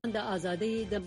د آزادۍ د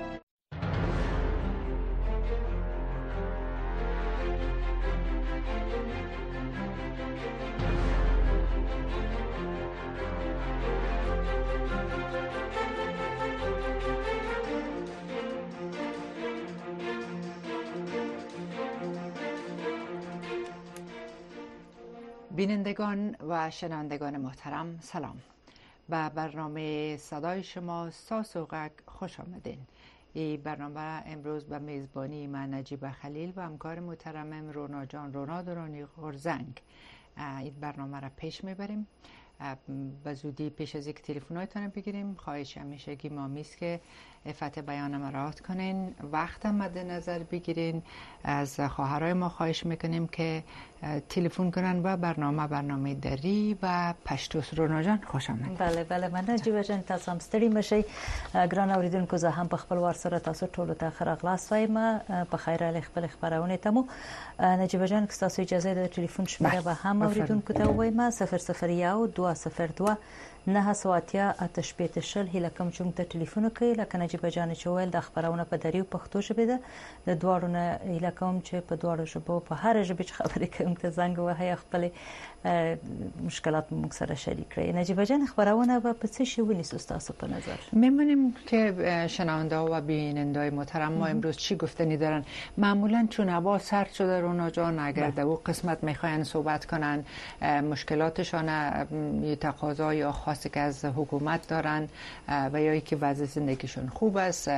بینندگان و شنوندگان محترم سلام. به برنامه صدای شما ساسوغک خوش آمدین. این برنامه امروز به میزبانی من نجیب خلیل و همکار محترمم رونا جان رونا درانی غرزنگ این برنامه را پیش میبریم. به زودی پیش از یک تلفن‌هایتان بگیریم. خواهش همیشگی ما میست که عفت بیان ما رعایت کنین، وقت مد نظر بگیرین. از خواهرای ما خواهش میکنیم که تلفن کنن و برنامه دری و پشتوس. رونا جان خوش آمد. بله من نجیب جان تاسو هم ستړي مشئ. ګران اوریدونکو زه هم په خپل وار سره تاسو ټولو ته ښه راغلاست وایم. په خیر علي خپل خبرونه ته مو نجیب جان که تاسو اجازه ده تلیفون شماره به هم اوریدونکو ته وایم 001 202 980 880 هله کوم چې ته ټلیفون کوي لکه نجیب جان چې ویل د خبرونه په دریو پښتو ژبه ده د دوړو نه هله کوم چې په دوړو ژبه په هر ژبه چې خبرې کوم ته زنګ وهي خپل مشکلات موږ سره شریک کړئ. نجیب جان خبرونه به څه شی ونیسو تاسو په نظر؟ میمونیم که شنونده و بیننده محترم ما امروز چی گفتنی دارن. معمولا چون هوا سرد شده رونا جان اگر در اون قسمت میخواین صحبت کنن مشکلاتشان تقاضا یا خاصی که از حکومت دارن و یا اینکه وضع زندگیشون خوب است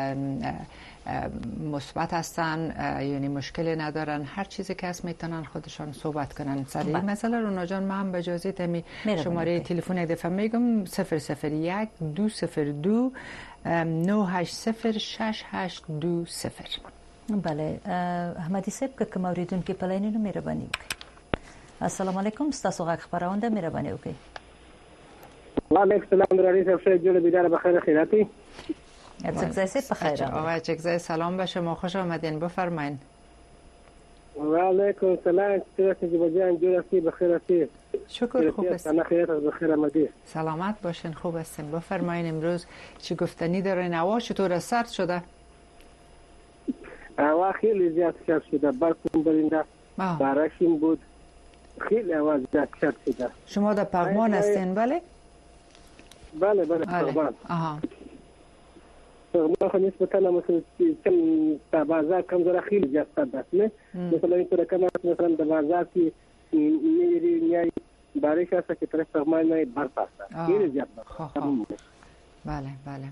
مثبت هستن یعنی مشکلی ندارن، هر چیزی که هست میتونن خودشان صحبت کنن سر این مسئله. رونا جان ما هم به اجازه تمی شماره تلفن یک دفعه میگم 001 202 980 6820. بله احمدی صاحب که کوم اوریدونکو په لاین نو مهرباني وکړئ. السلام علیکم تاسو غږ خبرونه مهرباني وکړئ. وعلیکم السلام درانی صاحب شای جون بیدار بخیر خیراتی. چکزای بخیر. آقای چکزای سلام به شما خوش آمدین بفرمایید. وعلیکم السلام نجیب جان جون هستی بخیر هستی؟ شکر خوب است. انا خیرت بخیر آمدی. سلامت باشین خوب هستیم بفرمایید. امروز چی گفتنی دارین؟ هوا چطور سرد شده؟ هوا خیلی زیاد سرد شده، برف برنده بارشین بود، خیلی هوا زیاد سرد شده. شما در پغمان هستین بله؟ بله پغمان. پغمان خو نسبتا مثلا کم تا بازار کم زره خیلی زیاد سرد است نه مثلا اینطور کم مثلا در بازار کی میری بارش است که طرف پغمان نه برف است خیلی زیاد برف. بله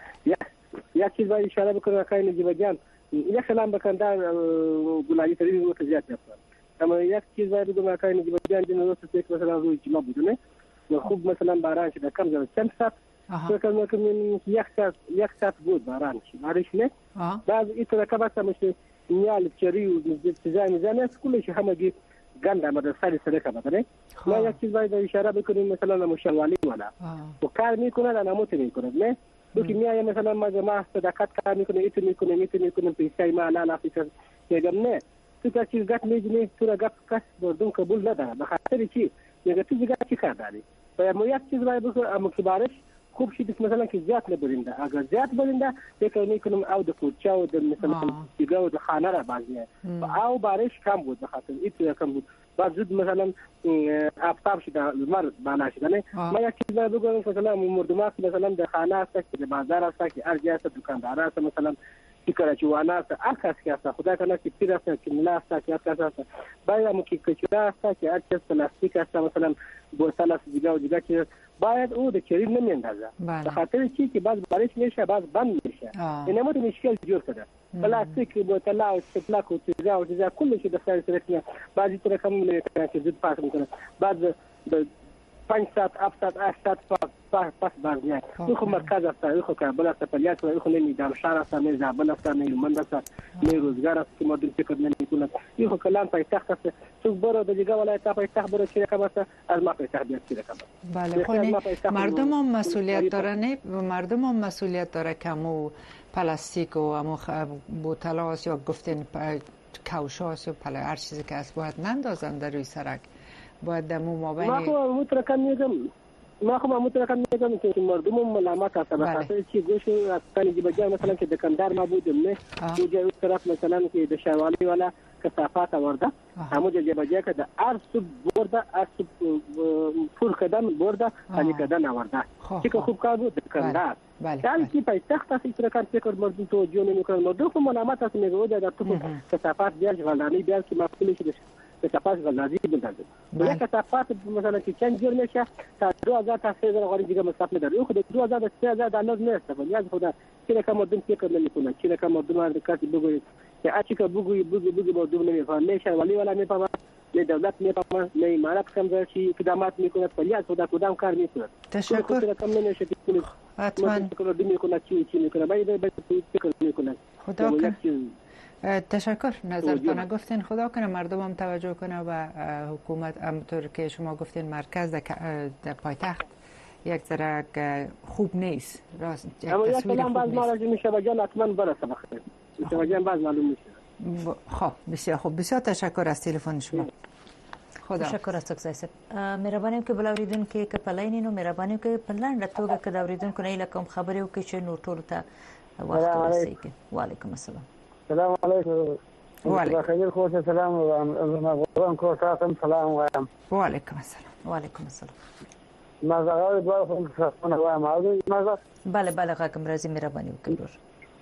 یا چیز باید اشاره بکنم آقای نجیب جان یک کلام بکندار گلایی تری رو زیاد است. اما یک چیز باید بگم آقای نجیب جان جنوب سیستم مثلا روی جمع بودنه خوب مثلا باران شده کم زره چند ساعت فکر میکنم یک ساعت بود باران بارش نه بعض اینطور که بس میشه نیال چری و میزنه کلش همگی گند آمده سری که بدنه. ما یک چیز باید اشاره بکنیم مثلا مشاولی ولا و کار میکنه نه نموت میکنه نه دوکی میای مثلا ما صداقت کار میکنه ایت میکنه پیسای ما لا فکر میگم نه تو چیز گات میگنی تو را گپ کس بردون قبول نداره به خاطر چی میگه تو دیگه چی کار داری و یک چیز باید بکنم اما که بارش خوب شدید مثلا که زیاد نبرنده اگر زیاد برنده فکر میکنم او د کوچه و د مثلا دیگه و د خانه را بازیه او بارش کم بود بخاطر ایت کم بود بعد زود مثلا آفتاب شده مر بالا شده نه ما یک چیز باید بگم مثلا مردمات مثلا در خانه است که بازار است که ارجاع است دکاندار است مثلا فکر چوانه است هر کس است خدا کنه که پیر است که ملا است که هر کس است باید مو که کچرا است که هر کس پلاستیک است مثلا بوتل است دیگه چیز باید او د چری نمیندازه به خاطر چی که بعض بارش میشه بعض بند میشه اینه مو مشکل جور شده پلاستیک بوتل او سپلاک و چیزا کلش د سر سره بعضی طرح کم میکنه که زود پاس میکنه بعد 5 ساعت 7 ساعت 8 ساعت پاس بازیه خو مرکز است خو کابل است پلیات خو نمیدام شهر است نه زابل است نه یمن است نه روزگار است که مدیر فکر نمیکنه خو کلام پایتخت است تو برو د دیگه ولایت پایتخت برو چیره کم است از ما پایتخت بیاد چیره کم بله خو مردم هم مسئولیت دارن مردم هم مسئولیت داره که مو پلاستیک و امو بوتلاس یا گفتین کوشاس و هر چیزی که است باید نندازن در روی سرک باید دمو مابین ما خو مترکم میگم ما خو مطلقاً میگم که مردم ملامت هستند خاطر چی گوش افغانی جبجان مثلا که دکاندار ما بودم نه اونجا طرف مثلا که د شوالی والا کثافات ورده همو جبجا که د ارسب برده ارسب پول قدم برده علی کدن ورده چې خوب کار بود دکاندار در کی پایتخت است که کار فکر مردم توجه نمیکنه مردم خو ملامت است میگه در تو کثافات بیار غلانی بیار که مسئول شده کثافات غلازی بندازه یا کثافات مثلا که چند جور میشه تا 2000 تا 3000 غاری دیگه مصرف می‌داره خود 2000 تا 3000 دلار نیست ولی از خدا چیزی که مردم فکر نمیکنه چیزی که مردم حرکت بگوید که اچی که بگوی مردم نمیفهمه میشه ولی ولا میفهمه نه دولت میفهمه نه امارات کم چی اقدامات میکنه ولی از خدا کدام کار میکنه تشکر کم نمیشه که حتما میکنه چی میکنه باید فکر میکنه خدا کنه تشکر نظرتان گفتین خدا کنه مردم هم توجه کنه و حکومت همونطور که شما گفتین مرکز در پایتخت یک ذره خوب نیست راست یک تصویر خوب نیست باز میشه جان حتما برسه بخیر میشه جان باز معلوم میشه خب بسیار خوب بسیار تشکر از تلفن شما خدا تشکر از تاسو مهرباني کې بلوریدون کې کپلین نو مهرباني کې پلان راتوګه کې داوریدون کو نه لکم خبرو کې چې نو ټول ته وخت ورسېږي وعلیکم السلام السلام علیکم وعلیکم خیر خو سلام و قرآن کو تاسو سلام وایم وعلیکم السلام وعلیکم السلام ما زغاوی دوه خو څنګه وایم او ما بله بله غاکم راځي مهرباني وکړئ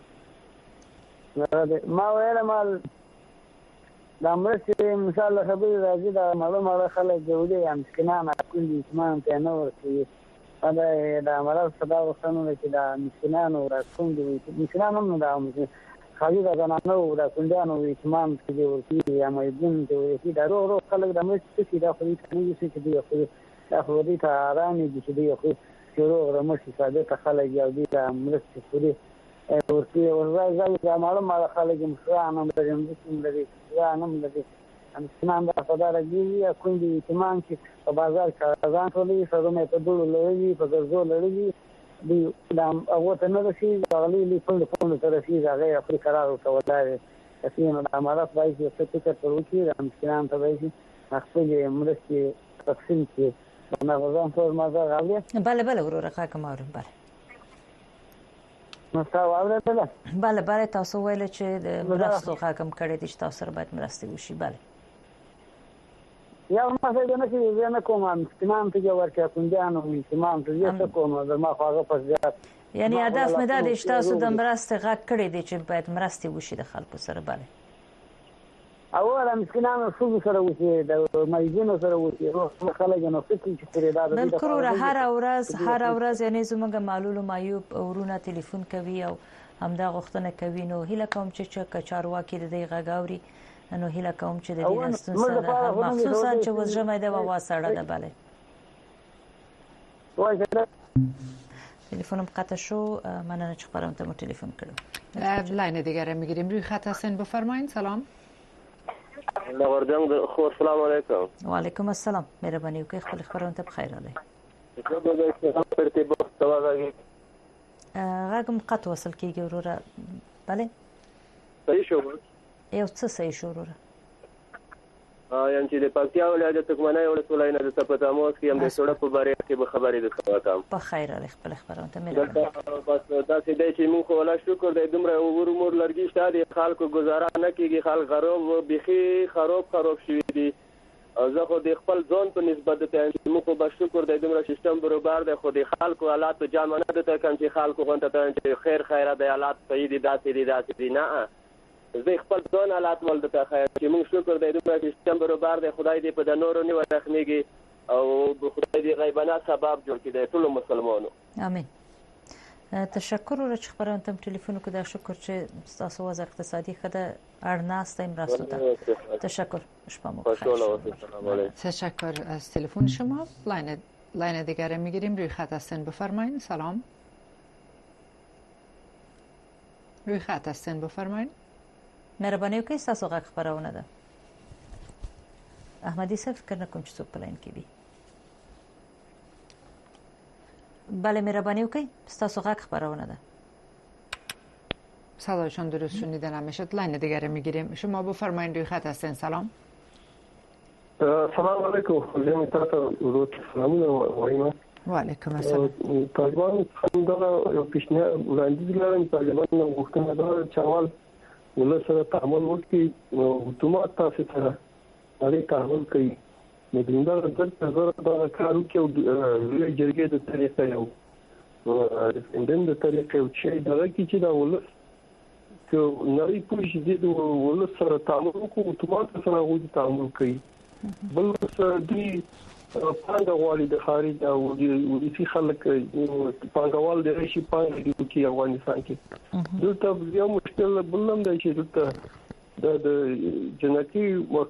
ما ویل مال د امرستې مثال خبرې راځي دا معلومه خلک جوړي هم مسکینان کولی اسمان ته نه ورسي دا امرات صدا وسنو چې دا مسکینانو راځي مسکینانو نه دا خالي دا نه دا کندانو اسمان کې ورسي یا مېدون ته ورسي دا ورو خلک د امرستې چې دا خو دې چې دی خو دا خو دې ته آرامي دي چې دی خو شروع رمشي ساده ته خلک یو دي د امرستې خوري ورته ورځي دا معلومه خلک مسکینانو لري نام لري انسان دا خدای راځي کوم دي تمام چې په بازار کې ځان ټولې سره په ډول لوي په ګرځو لري دی دا او ته نه شي غلي لیکل په سره شي هغه خپل قرار او ولای اسینه د امارات وایي چې څه څه تر وکی د انسان ته وایي خپل مرستي تقسیم کې نه غوښتم ټول ما غالي بله بله ورور راکم اورم بله نو تاسو اورئ بله بله تاسو ویل چې مرستو حکم کړی دي چې تاسو سره باید مرستې وشي بله یا ما څه نه چې نه کوم تمام ته ورکه کوندانو تمام ته یې څه کوم د ما خواغه پس یعنی هدف مې دا دی چې تاسو د مرستې غږ کړی دی چې باید مرستې وشي د خلکو سره بله اوله مسکینانو څو سره وشي د مریضانو سره وشي خلک نو فکر چې پرې دا بالکل هر ورځ یعنی زموږ معلول معیوب ورونه ټلیفون کوي او همدا غوښتنه کوي نو هیله کوم چې کچارواکي د دې غاوري نو هیله کوم چې د دې نستون سره مخصوصا چې وزجمه د واسړه ده بله تلفنم قطع شو مننه چې خبرم ته تلفن کړم لاین دیگه میگیریم روی خط هستین بفرمایید سلام لوردنګ خو السلام علیکم وعلیکم السلام مهرباني وکړئ خپل خبرونه ته بخیر علي غږم قطع وصل کیږي وروره بله صحیح شو یو څه صحیح شو وروره یعنی چې د پکتیا ولایت تکمنای ولسوالۍ نه د سپتاموس کې هم د سړک په باره کې به خبرې د سواتم په خیر علي خپل خبرونه ته مهرباني بس دا چې دی چې موږ خو الله شکر دی دومره ورمور لرګي شته دي خلکو گزاره نه کیږي خلک خراب بيخي خراب شوي دي او زه خو د خپل ځون په نسبت ته موږ خو به شکر دی دومره سیستم برابر دی خو د خلکو حالات په جامه نه ده کوم چې خلکو غونډه ته چې خیر د حالات صحیح دي داسې دي نه زه خپل ځون حالات ولته خیر چې موږ شکر دی دومره سیستم برابر دی خدای دې په د نورو نه ورخميږي او خدای دې غیبانه سبب جوړ کړي ټول مسلمانانو امين تشکر ورچ خبرونه تم ټلیفون کو دا شکر چې تاسو وضع اقتصادي خده ارناستیم راستوته تشکر شما مخیر تشکر از تلفن شما لاین دیگر میگیریم روی خط هستین بفرمایید سلام روی خط هستین بفرمایید مهرباني وکړئ تاسو غږ خبرونه ده احمدي صاحب فکر نکوم چې څوک پلاین کې دي بله مهرباني وکړئ تاسو غږ خبرونه ده صدایشان درست شنیده نمیشد لاین دیگر میگیریم شما بفرمایید روی خط هستین سلام سلام علیکم زمین تاسو ورته سلامونه وایم وعلیکم السلام. طالبان څنګه یو پیشنهاد وړاندیز لرم طالبان نو غوښتنه ده چې اول ولسره تعامل وکړي حکومت تاسو سره اړیکې تعامل کوي نو دغه د کارو کې لوی جرګې د طریقې یو ريفرندم د طریقې چې دا چې دا ولس چې نړۍ پوه شي د ولس سره تعامل کوي حکومت سره غوډي تعامل کوي بل څه دی پانګه غواړي د خارج او د خلک پانګوال د رشي پانګه دی چې افغانستان کې دلته یو مشکل بلم دی چې دلته د جنتی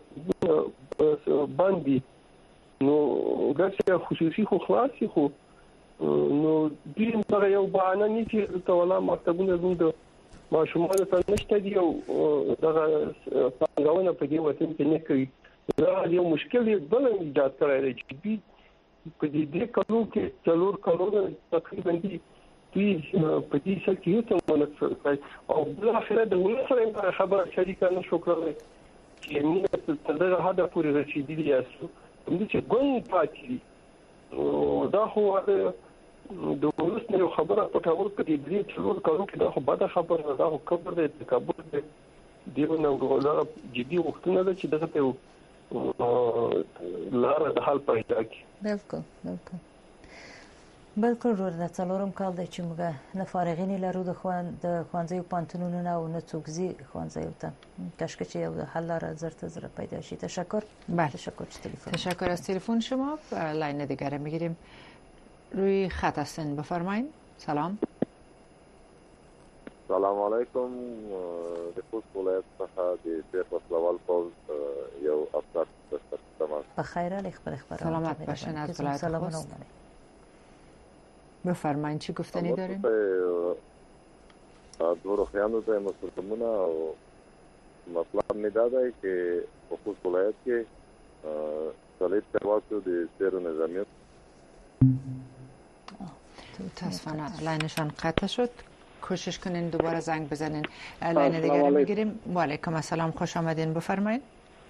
باندې نو ګټه خصوصي خو خلاصي خو نو دین پر یو باندې نه چې ته ولا مکتبونه زموږ ماشومان ته نشته دی او دغه پانګونه په دې وطن کې نه کوي دا یو مشکل بل ایجاد کړی دی چې په دې کلو کې څلور کلونه تقریبا دي په دې څه کې ته ونڅ او بل اخر د ولسره خبره شریکه نه شو کړی چې موږ تر دغه هدف پورې رسیدلی یو چې ګون پاتې دا خو د ولسره خبره پټول کړي دې څلور کلو کې دا خو بده خبره ده خو کبر دې تکبر دې دیونه وګورئ جدي وختونه ده چې دغه ته لاره د حل پیدا کی. بالکل ورته څلورم کال د چې موږ نه فارغین لرو د خوانځي پانتونونو او نه څوکزي خوانځي ته کاشکه چې یو حل لاره زرته پیدا شي. تشکر. تشکر از تلفن شما. لاین دیگر میگیریم. روی خط هستین بفرمایید. سلام علیکم. د خوست ولایت څخه د پیر وسلوال پوز یو افسر تمام. بخیر علی خبر سلامت باشین از ولایت خوست. بفرمایید چی گفتنی دارین؟ دور خیانو ته مسلمانونه او مطلب می داده که په خوست ولایت کې صلیب ترواسو د سیرو نظامیت متاسفانه لاینشان قطع شد. کوشش کنین دوباره زنگ بزنین. لاین دیگر میگیریم. و علیکم السلام خوش آمدین بفرمایید.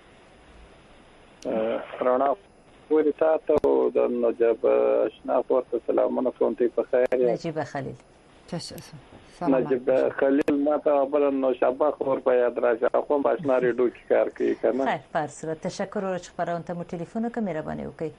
رانا پوری تاسو د نجيب اشنا ورته سلامونه کوم ته په خیر. نجيب خلیل. نجيب خلیل ماته بل نو شبا خبر په یاد راځه خو باشنا ریډو کې کار کوي کنه. خیر پارسره تشکر ورچ خبرونه ته مو ټلیفون کوم مهرباني وکړئ.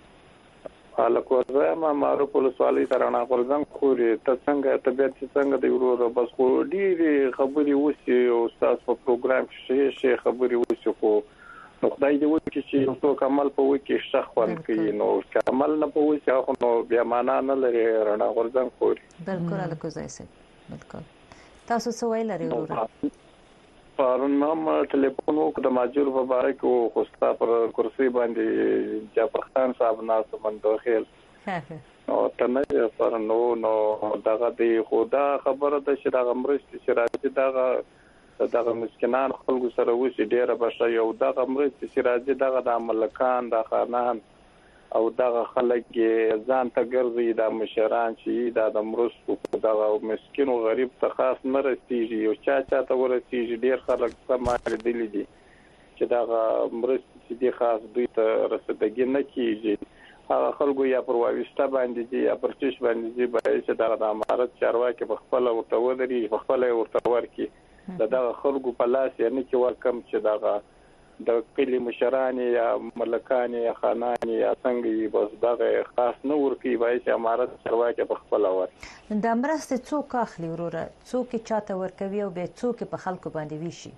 الکوزه ما معروف ولسوالۍ ترانا غورځنګ خوري ته څنګه طبيعت څنګه دی ورو بس خو ډېری خبري وسی او تاسو په پروګرام کې شي خبري وسی خو نو خدای دې وکړي چې یو څوک عمل په وکړي شخص کوي نو عمل نه په وسی خو نو بیا معنا نه لري رانا غورځنګ خوري. بالکل الکوزه سي بالکل. تاسو څه ویل لري ورو؟ پرون ما ټلیفون وکړ د ماجور مبارک او خوستا پر کرسي باندې جعفرخان صاحب ناس مندوخیل او تنه پر نو دغه دی خدا خبره ده چې دغه مرستې چې راځي دغه مسکینان خلکو سره وسی ډیره بشه یو دغه مرستې چې راځي دغه د ملکان د خانان او دغه خلک ځان ته ګرځي د مشران چې د مرستو دغه مسکین او غریب ته خاص نه رسیږي او چا ته ورسیږي ډیر خلک سماره دي چې دغه مرستې چې د خاص دوی ته رسیدګي نه کیږي هغه خلکو یا پر واوسته باندې دي یا پر چش باندې دي چې دغه د امارت چارواکي په خپل ورته ودري په خپل ورته ورکی دغه خلکو په لاس یې نه کې ورکم چې دغه د کلی مشران یا ملکان یا خانان یا څنګه بس دغه خاص نه ورکی وای چې امارت چارواکي په خپل ورکی د مرسته څوک اخلي وروره څوک چاته ورکوي او به څوک په خلکو باندې ویشي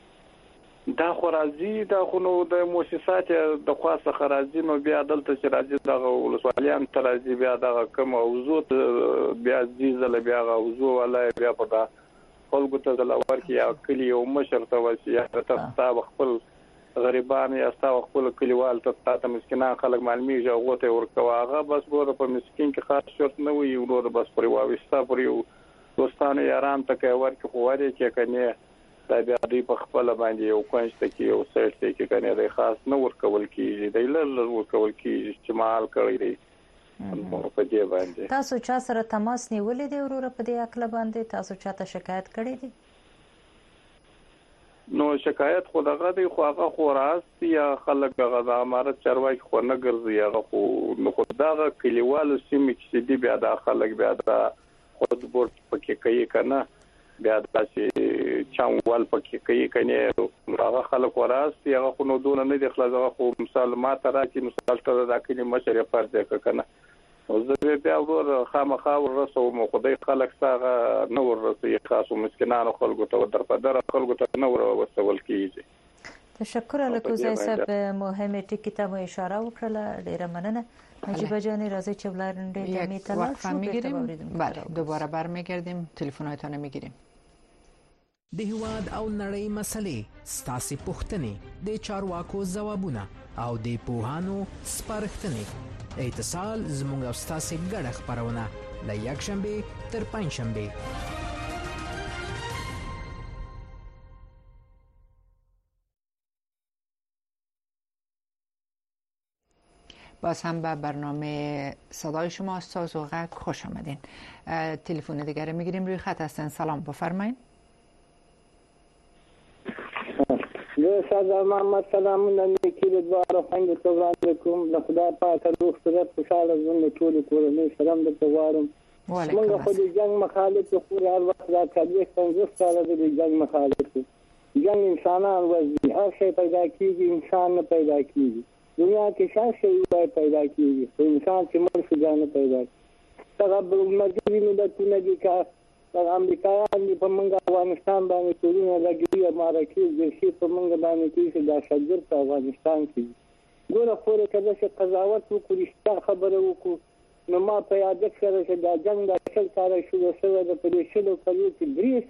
دا خو راځي دا خو نو د مؤسسات د خاصه خراجي نو بیا دلته چې راځي دغه ولسوالیان تر راځي بیا دغه کوم اوزو بیا ځیزله بیا اوزو ولا بیا په خلکو ته د لور کې یا کلی او مشر ته وسیه ته خپل غریبان یا تاسو خپل کلیوال ته تاسو مسکینان خلک معلومي ژغوته ورکوا هغه بس ګوره په مسکین کې خاص شرط نه وي ورور بس پر واوستا پر یو دوستانه یاران ته کې ورکه خواري کې کنه دا بیا دی په خپل باندې یو کوښښ کوي او سرت کې کنه د خاص نه ورکول کیږي د لږ ورکول کیږي استعمال کوي دی په دې باندې تاسو چا سره تماس نیولې دی ورور په دې اکل باندې تاسو چاته شکایت کړې دي نو شکایت خو دغه دی خو هغه خو راست یا خلک هغه د امارت چارواکي خو نه ګرځي هغه خو نو خو دغه کلیوالو سیمې چې دی بیا د خلک بیا د خود بورت پکې کوي کنه بیا د چاوال پکې کوي کنه هغه خلک راست هغه خو نو دون نه دی خلاص هغه خو مثال ما ترا چې مثال تر دا کلی مشر فرض کنه او زه بیا ور خامخا ورسو مو خدای خلک ساغه نو ورسي خاصو مسکینانو خلکو ته در په در خلکو ته نو ورسول کیږي. تشکر الکوزای صاحب مهمه ټکی ته مو اشاره وکړه ډیره مننه. نجیبه جان راځي چې بلارنده ته میتلا شو میگیریم. بله دوباره برمیگردیم تلفن‌هایتون میگیریم. د هواد او نړۍ مسلې ستاسو پوښتنې د چارواکو ځوابونه او د پوهانو سپارښتنې اتصال زموږ او ستاسو ګډه خبرونه د یک شنبه تر پنځ شنبه. باز هم به برنامه صدای شما ساز و غک خوش آمدین. تلفن دیگر میگیریم روی خط هستن. سلام بفرمایید. سلام محمد سلامونه نیکی د دواره څنګه تبران کوم د خدای پاک روح سره خوشاله ژوند ټول کورنۍ سلام د تغوارم. موږ خو د جنگ مخالف خو هر وخت را کوي څنګه سره د جنگ مخالف جنگ انسانان وځي هر شی پیدا کیږي انسان نه پیدا کیږي دنیا کې څه شی پیدا کیږي انسان چې مر څه ځان پیدا هغه مرګي ملتونه دي کا امریکایان په منګه افغانستان باندې ټولونه لګي امارکي د شي په منګه باندې کې د شجر په افغانستان کې ګوره پورې کله چې قضاوت وکړي خبره وکړو نو ما په یاد کړی چې دا جنگ د ټول کار شروع شوی د پولیسو کلیو کې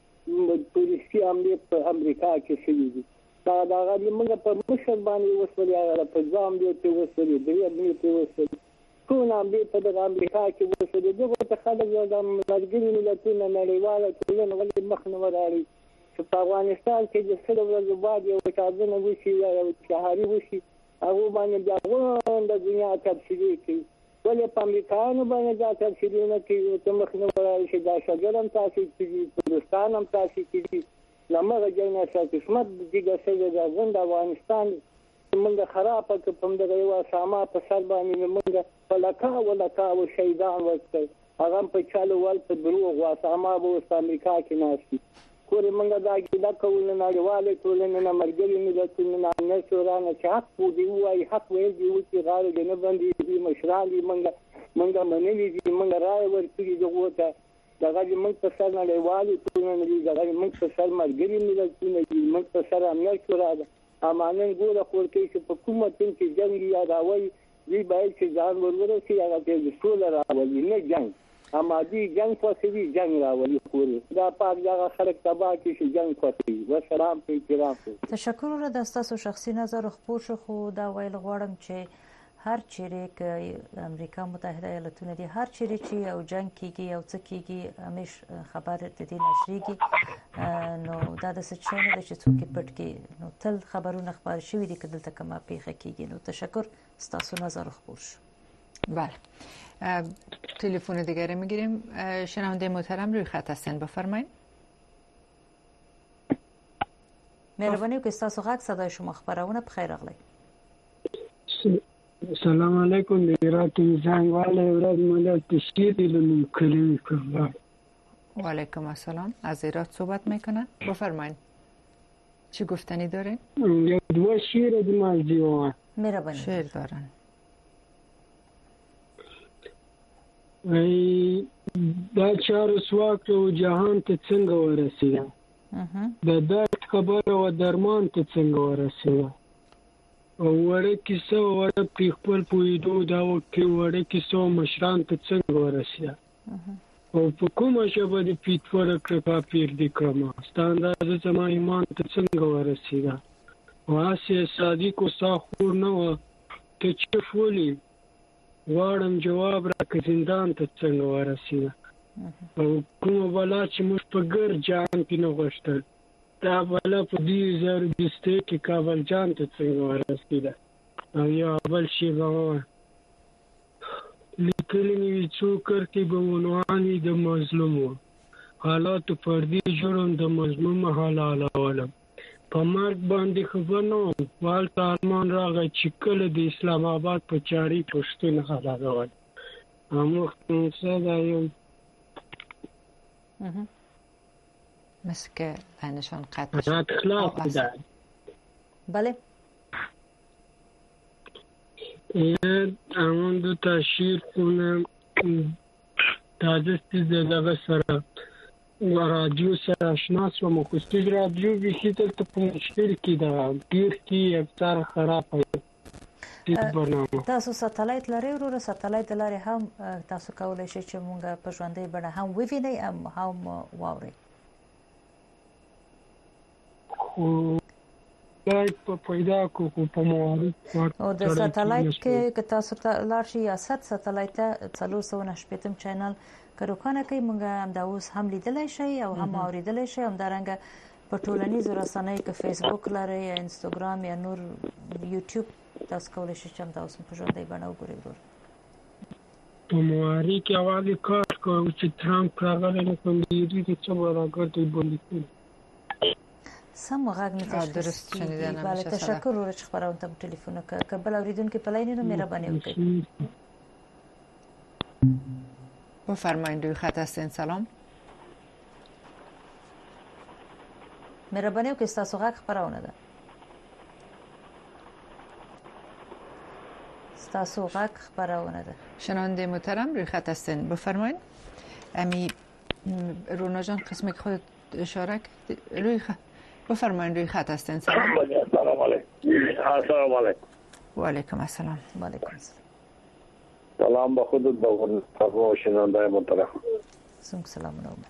300 پولیسي عملیات په امریکا کې شوي دي دا غوډه موږ په مشر باندې وسولې په ځام دی په وسولې دی په وسولې ټول امریکا په امریکا کې وسولې دغه ته خلک د مرګري ملتونو نړیواله ټولنه ولې مخ نه وراړي چې په افغانستان کې د سره ورځې بعد یو چاودنه وشي یا چهاري وشي هغه باندې بیا د دنیا تفصیلي کوي ولې په امریکایانو باندې دا تفصیلي نه کوي ته مخ نه وراړي چې دا شجرم تاسو کې پاکستان هم تاسو کې لمغه جنا قسمت دیګه څه د ژوند افغانستان موږ خراب کوم د یو ساما په سر باندې موږ ولکا او شهیدان وکړ هغه په چالو ول په دروغ وا ساما په امریکا کې ناشتي کورې موږ دا کېدا کول نه نړیواله ټولنه نه مرګري ملتونه نه شورانه چې حق دی وای حق ویل دی چې غاړه نه باندې دي مشران دي موږ منلي دي موږ راي ورکړي دغه دغه موږ په سر نړیواله ټولنه دي دغه موږ په سر مرګري ملتونه دي موږ په سر امنیت شورا امانن ګوره خورکې چې په کومه تن کې جنگ یا راوي وی باید چې ځان ورورسي هغه د ټول راولي نه جنگ امادي جنگ فوسي جنگ راولي خوري دا پاک ځای خلک تبا کې چې جنگ فوسي والسلام په احترام. تشکر را د تاسو شخصي نظر خپور شو خو دا ویل غواړم چې هر چیرې کې امریکا متحده ایالاتونه دي هر چیرې چې او جنگ کیږي او څه کیږي همیش خبر د دې نشریږي نو دا د څه چینه د چې څوک پټ کی نو تل خبرونه خبر شوي دي کله ته کما پیخه کیږي نو تشکر تاسو نظر خپور شو. بله تلفن دیگه میگیریم. شنونده محترم روی خط هستن بفرمایید. مهربانی که تاسو غږ صدای شما خبرونه بخیر اغلی. سلام علیکم دیرات زنگ واله ورد ملت تشکیلی لنم کلیم کرد. و علیکم السلام. از ایراد صحبت میکنن بفرمایید چی گفتنی دارین؟ دو شیر دماغ دیوان مهربانی شیر دارن. دا چار سواک و جهان ته څنګه ورسېده د درد خبره و درمان ته څنګه ورسېده وړه کیسه وړه په خپل پویدو دا وکي وړه کیسه مشران ته څنګه ورسېده او په کومه شپه د پیټور کړه پیر د کړم ستاندازه زما ایمان ته څنګه ورسېده واسه صادق او صاحب نو ته چفولي غواړم جواب راکړه زندان ته څنګه ورسېده او کومه بلا چې موږ په ګر جان کې نه غوښتل دا بلا په دې زر دسته کې کابل جان ته څنګه ورسېده او یا بل شي به لیکلي څوکر کې به عنوان د مظلوم حالات فردي جرم د مظلوم حلالولم په مرګ باندې خبر نه وم والته ارمان راغی چې کله د اسلام آباد په چاري پښتون خلاصول اموخت موسیدا یو مثل که لینشان قطع شد خلاف ده بله همون دو تا شیر کنم تازه سیز دقیقه سره و رادیو سره اشناس و مخصوص رادیو بیشی دلتا پا مشکل کی ده گیر کی افزار خراب تاسو ساتلایت لري ورو ساتلایت لري هم تاسو کولای شئ چې مونږ په ژوندۍ بڼه هم ووینئ هم واورئ په پیدا کو په موارد او د ساتلایت کې تاسو ته لار شي یا ساتلایت 390 چینل کروکانه کې مونږ هم دا اوس هم لیدلای شي او هم اوریدلای شي هم درنګ په ټولنیزو رسنیو کې فیسبوک لري یا انستګرام یا نور یوټیوب تاسو کولای شئ چې تاسو په ژوندۍ بڼه وګورئ په موارد کې اواله کار کوي چې ترامپ راغلی نو کوم دی چې څو راګرځي بولیکي سم غږ نه درست شنیدن بله تشکر ورچ خبرونه ته ټلیفون کبل اوریدونکو په لاین نو مهرباني وکړئ بفرمایید روی خط هستین. سلام مهرباني وکړئ تاسو غږ خبرونه ده تاسو غږ خبرونه ده شنونده محترم روی خط هستین بفرمایید امی رونا جان قسمی که خود اشاره روی خط بفرمایید روی خط هستین. سلام السلام علیکم. و علیکم السلام. و علیکم السلام. سلام به خودت با شنونده محترم. سلام علیکم.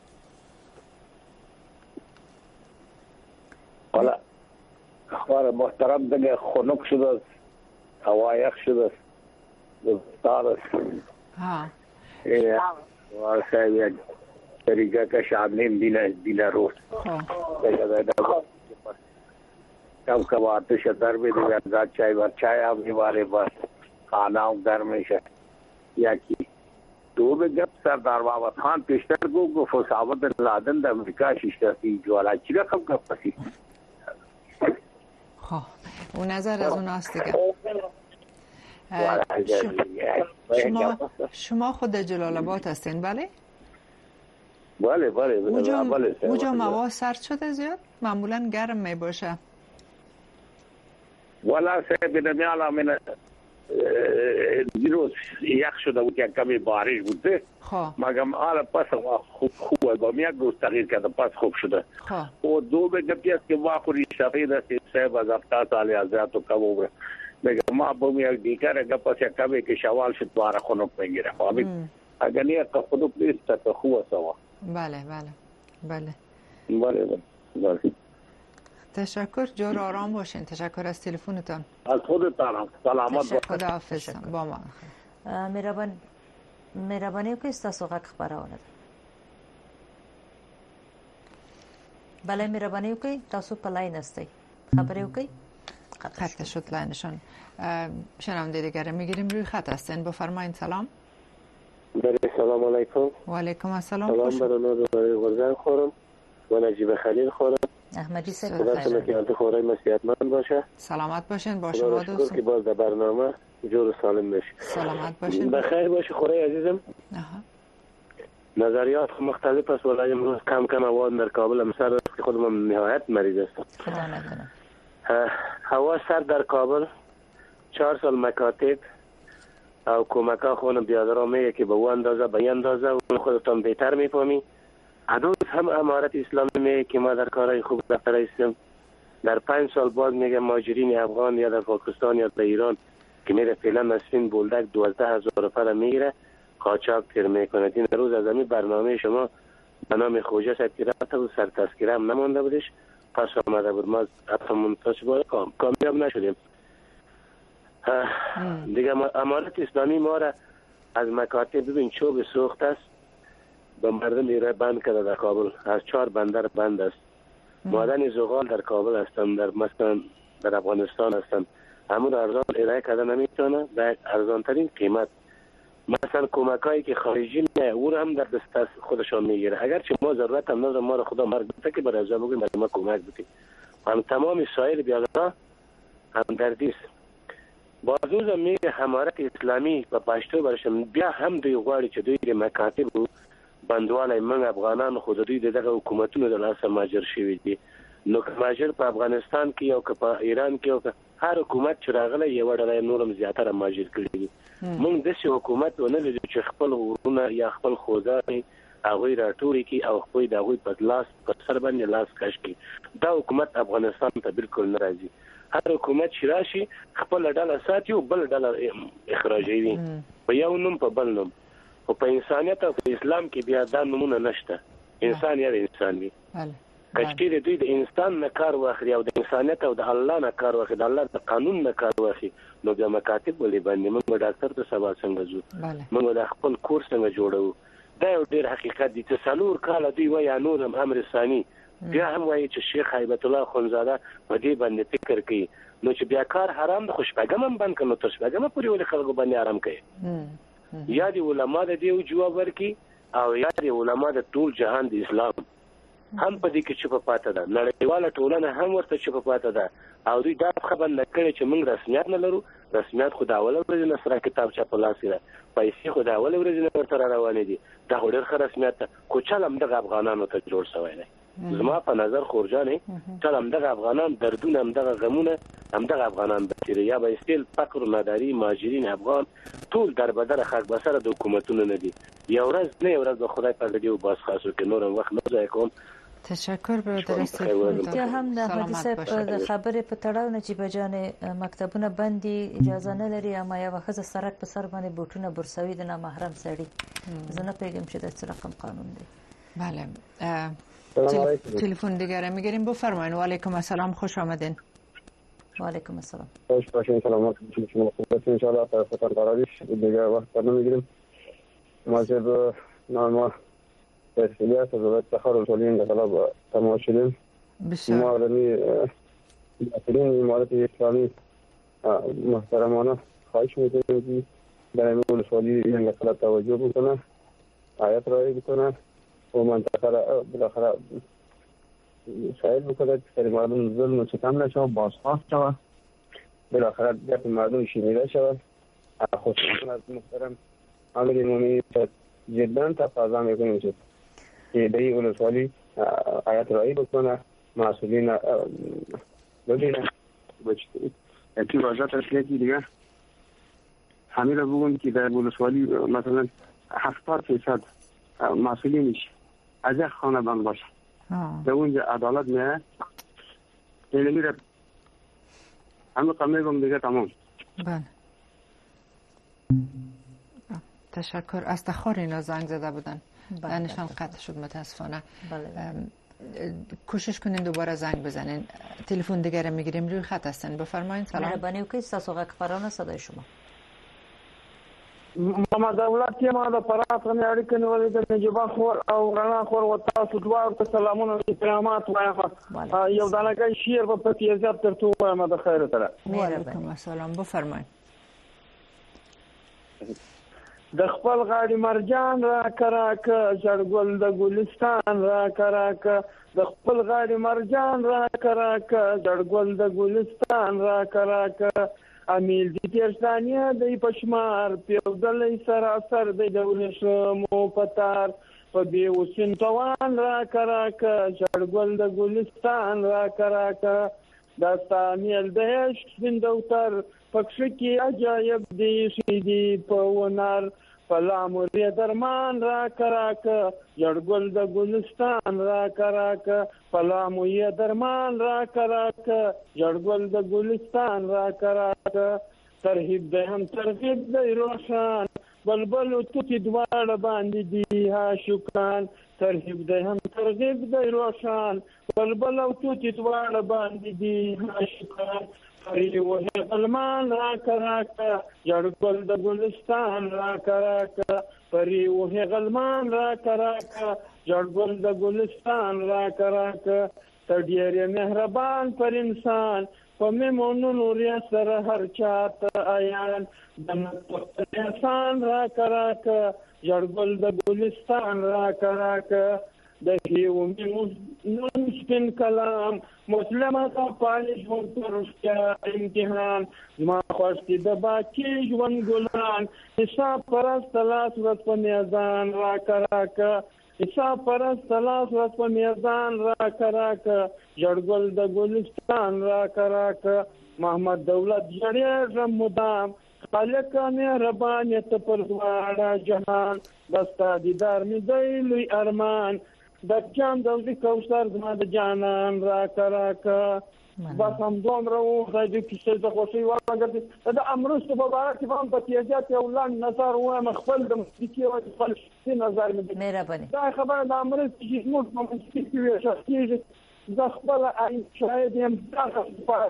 حالا اخبار محترم دیگه خنک شده است، هوا یخ شده است، بستان است. واسه طریقه که شامل دینا روز کم کم آتش در بھی دیگر چای بر چای هم ہمارے پاس کھانا گھر میں ہے یا کی تو به گپ سردار محمد خان پیشتر کو فساوت لادن د امریکا شیشتی جوالا چیرا کم گپ پسی اون نظر از اون است دیگه. شما خود جلال آباد هستین بله؟ بله بله اونجا موا سرد شده زیاد؟ معمولا گرم می باشه. والا صاحب نمیالا من دیروز یخ شده بود که کمی بارش بوده مگم حالا پس خوب با یک روز تغییر کرده پس خوب شده و دو به گپی است که واخوری سفید است صاحب از 70 سال ازیات و کم عمر میگم ما با یک دیگر گپ است کمی که شوال شد دوباره خنک میگیره اگر نه که خنک نیست تا خوب سوا. بله بله بله بله بله. تشکر جور آرام باشین. تشکر از تلفنتان. از خودتان سلامت باشین. خداحافظ. با ما مهربانی وکړئ تاسو غږ خبرونه بله مهربانی وکړئ تاسو په لاین هستئ خبرې وکړئ. قطع شد لاینشان. شنونده دیگر میگیریم روی خط هستین بفرمایید. سلام. سلام علیکم. و علیکم السلام. سلام برای غرزن خورم و نجیب خلیل خورم. احمدی صاحب خدا که خورای مسیحتمند باشه. سلامت باشین. با شما دوست. که باز در برنامه جور سالم بشه. سلامت باشین. بخیر باشه خورای عزیزم. نظریات مختلف است ولی امروز کم کم هوا در کابل هم سرد است که خودم نهایت مریض هستم. خدا نکنه. هوا سرد در کابل 4 سال مکاتب او کمکا خونم بیادرها میگه که به او اندازه به این اندازه و خودتان بهتر میفهمی. هنوز هم امارت اسلامی میگه که ما در کارهای خوب رفته هستیم. در 5 سال بعد میگه مهاجرین افغان یا در پاکستان یا در ایران که میره فعلا از فین بولدک 12,000 فرا میگیره قاچاق تیر میکنه. این روز از همین برنامه شما به نام خوجه سرکیرات و سرتسکیره هم نمانده بودش پس آمده بود. ما اصلا منتصب کامیاب نشدیم دیگه. امارت اسلامی ما را از مکاتب ببین چوب سوخت است به مردم ایره بند کرده. در کابل از 4 بندر بند است. معدن زغال در کابل هستند، در مثلا در افغانستان هستند. همون ارزان ارائه کرده نمیتونه به ارزان ترین قیمت. مثلا کمکایی که خارجی نه او هم در دست خودشان میگیره. اگرچه ما ضرورت هم نداره ما را خدا مرگ بده که برای ازا بگیم برای ما کمک بده हम तमाम साइर بیادران همدردی است. بازو زمین حمارت اسلامی په پښتو برشم بیا هم دوی غواړي چې دوی د مکاتب بندواله من افغانان خو دوی دغه حکومتونو د لاسه ماجر شوي دي. نو ماجر په افغانستان کې او په ایران کې او هر حکومت چې راغلی یو ډول نورم زیاتره ماجر کړی دي. موږ د حکومت ونه لرو چې خپل ورونه یا خپل خوځاري هغه راټوري کی او خو د هغه په لاس په سر باندې لاس کش کی. دا حکومت افغانستان ته بالکل ناراضي. هر حکومت چې راشي خپل ډله ساتي او بل ډله اخراجوي په یو نوم په بل نوم. او په انسانيت او په اسلام کې بیا دا نمونه نشته. انسان یا انسان وي. کچکیر دوی د انسان نه کار واخلي او د انسانيت او د الله نه کار واخلي، د الله د قانون نه کار واخلي، نو د مکاتب ولې باندې موږ ډاکټر ته سبا څنګه ځو؟ موږ د خپل کورس څنګه جوړو؟ دا یو ډیر حقیقت دی. څلور کال دوی وایي نور هم امر ثاني بیا هم وایي چې شیخ هیبت الله خونزاده په دې باندې فکر کوي. نو چې بیا کار حرام د خوشبګم هم بند کړو، تر شپګم پورې ولې خلکو باندې آرام کوي؟ یا دی علما د دې جواب ورکي او یا دی علما د ټول جهان د اسلام هم په دې کې چې په پاته ده. نړیواله ټولنه هم ورته چې په پاته ده او دوی دا خبر نه کړي چې موږ رسمیت نه لرو. رسمیت خو دا اول ورځ نه سره کتابچه په لاس لري، پیسې خو دا اول ورځ نه ورته روانې دي. دا ډېر ښه رسمیت خو چل هم د افغانانو ته جوړ شوی دی. زما په نظر خورجانې چل هم د افغانان دردونه هم د غمونه هم د افغانان بچي یا به استل فقر ناداری ماجرین افغان ټول دربدر خلک بسره د حکومتونو نه دي. یو ورځ نه یو ورځ به خدای په دې او باس خاصو کې نور وخت نه ځای کوم. تشکر برادر استفاده. یا هم د احمدي صاحب د خبرې په تړاو نجیب جان مکتبونه بندي اجازه نه لري اما یو خزه سرک په سر باندې بوټونه برسوي د نامحرم سړي. زه نه پیغام چې د څه رقم قانون دی. بله تلفن دیگه میگیریم. بفرمایید. و علیکم السلام، خوش آمدین. و علیکم السلام. خوش باشین. سلامت باشین. خوبه ان شاء الله. تا فتره قراریش دیگه وقت نمیگیریم. ما به نام تسلیت از وقت تخرج شدیم در طلب تمام شدیم. ما علمی مسئولین امارت اسلامی محترمانه خواهش می‌کنیم که در این ولسوالی این مسئله توجه بکنه، آیت رعایت بکنه و منطقه را بالاخره سعی بکنه که سر مردم ظلم و ستم نشه، بازخواست شود، بالاخره درد مردم شنیده شود. خصوصا از محترم امیر مومنی جدا تقاضا میکنیم که در این ولسوالی آیت رعایت بکنه، مسئولین ببینه توی واجه تسلیتی دیگه همین رو بگم که در ولسوالی مثلا 70% مسئولینش از یک خانه بند باشه. در اونجا عدالت میه میره همه قمه بم دیگه تمام. بله تشکر. از تخار اینا زنگ زده بودن نشان قطع شد متاسفانه. کوشش کنین دوباره زنگ بزنین. تلفن دیگه رو میگیریم. روی خط هستن. بفرمایید. سلام. مهربانی وکړئ تاسو غږ پرونه صدای شما. محمد دولت ما د فرات غنی اړیکې نیولې د نجيبه خور او غنا خور و تاسو دوه ته سلامونه او احترامات وایم. یو دانګي شیر په پتی عزت تر تو وایم د خیر سره. وعلیکم السلام. بفرمایید. د خپل غاړي مرجان را کراک جړګل د ګلستان را کراک د خپل غاړي مرجان را کراک جړګل د ګلستان را کراک امیل دي تیرستانیا د پشمار پیودلې سراسر د دولش مو پتار په دی وسین توان را کراک جړګل د ګلستان را کراک دا ستانیل د شپندوتر پکښ کې عجایب دی شیدی په ونار پلاموري درمان را کراک جړګل د ګلستان را کراک پلاموري درمان را کراک جړګل د ګلستان را کراک ترهیب د هم ترغیب د روشان بلبل تو کی دواړه باندې دی ها شکان ترهیب د هم ترغیب د روشان بلبل تو کی دواړه باندې دی ها شکان پری وه غلمان را کراک جړګل د ګلستان را کراک پری وه غلمان را کراک جړګل د ګلستان را کراک تډیر مهربان پر انسان په مونږ نور سره هر چاته آیان د انسان را کراک جړګل د ګلستان را کراک د هیومي نن سپین کلام مسلمه تا پالش ورترشتیا امتحان زما خواستی د باقی ژوند ګلان حساب پرست لاس ورځ په میزان را کراکه حساب پرست لاس ورځ په میزان را کراکه جړګل د ګلستان را کراکه محمد دولت جړې مدام خالق مهربانیت پر دواړه جهان بستا دیدار می دی لوی ارمان د جام د کوثر زما د جانان را کراکا بس هم دومره و د کیسې د خوشي واګر د امروز په اړه کې هم په تیزات یو لاند نظر و خپل د مسلکی او خپل نظر مې مهرباني دا خبره د امروز چې موږ په مسلکی وي شخصي د خپل عین شاهد هم دغه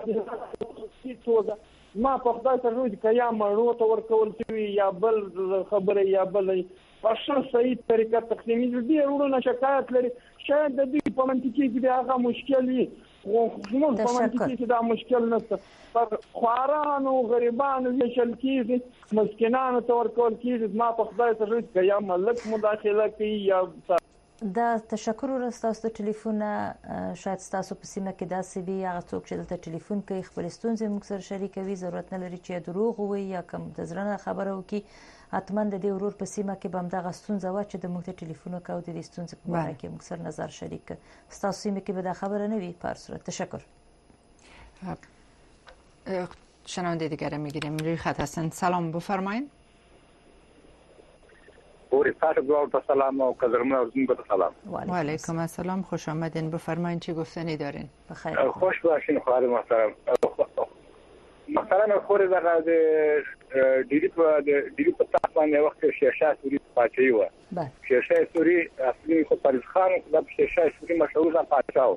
په ما په خدای ته روز کیا مړو ته ورکول شوی یا بل خبره یا بل په صحیح طریقه تقسیمي دي ورونه شکایت لري شاید د دې په منطقي کې هغه مشکل وي او موږ په منطقي کې دا مشکل نشته پر خوارانو غریبانو ویشل کیږي مسکینانو ته ورکول کیږي ما په خدای ته روز کیا ملک مداخله کوي یا دا تشکر ورستاسو ټلیفون شاید تاسو په سیمه کې داسې وي هغه څوک چې دلته ټلیفون کوي خپل ستونزې موږ سره شریکوي ضرورت نه لري چې دروغ وي یا کوم د زړه خبره وکړي حتما د دې ورور په سیمه کې به همدغه ستونزه وه چې د موږ ته ټلیفون وکړو د دې ستونزې په باره کې موږ سره نظر شریک کړ ستاسو سیمه کې به دا خبره نه وي په هر صورت تشکر شنونده دیگر میگیریم روی خط هستن سلام بفرمایید سلام و قدرمن عرض سلام و علیکم السلام خوش آمدین بفرمایید چی گفتنی دارین بخیر خوش باشین خواهر محترم مثلا خور د ډیری په تاسو وخت شیشه سوري پاتې و شیشه سوري اصلي خو پاریس خان د شیشه سوري مشهور پاتاو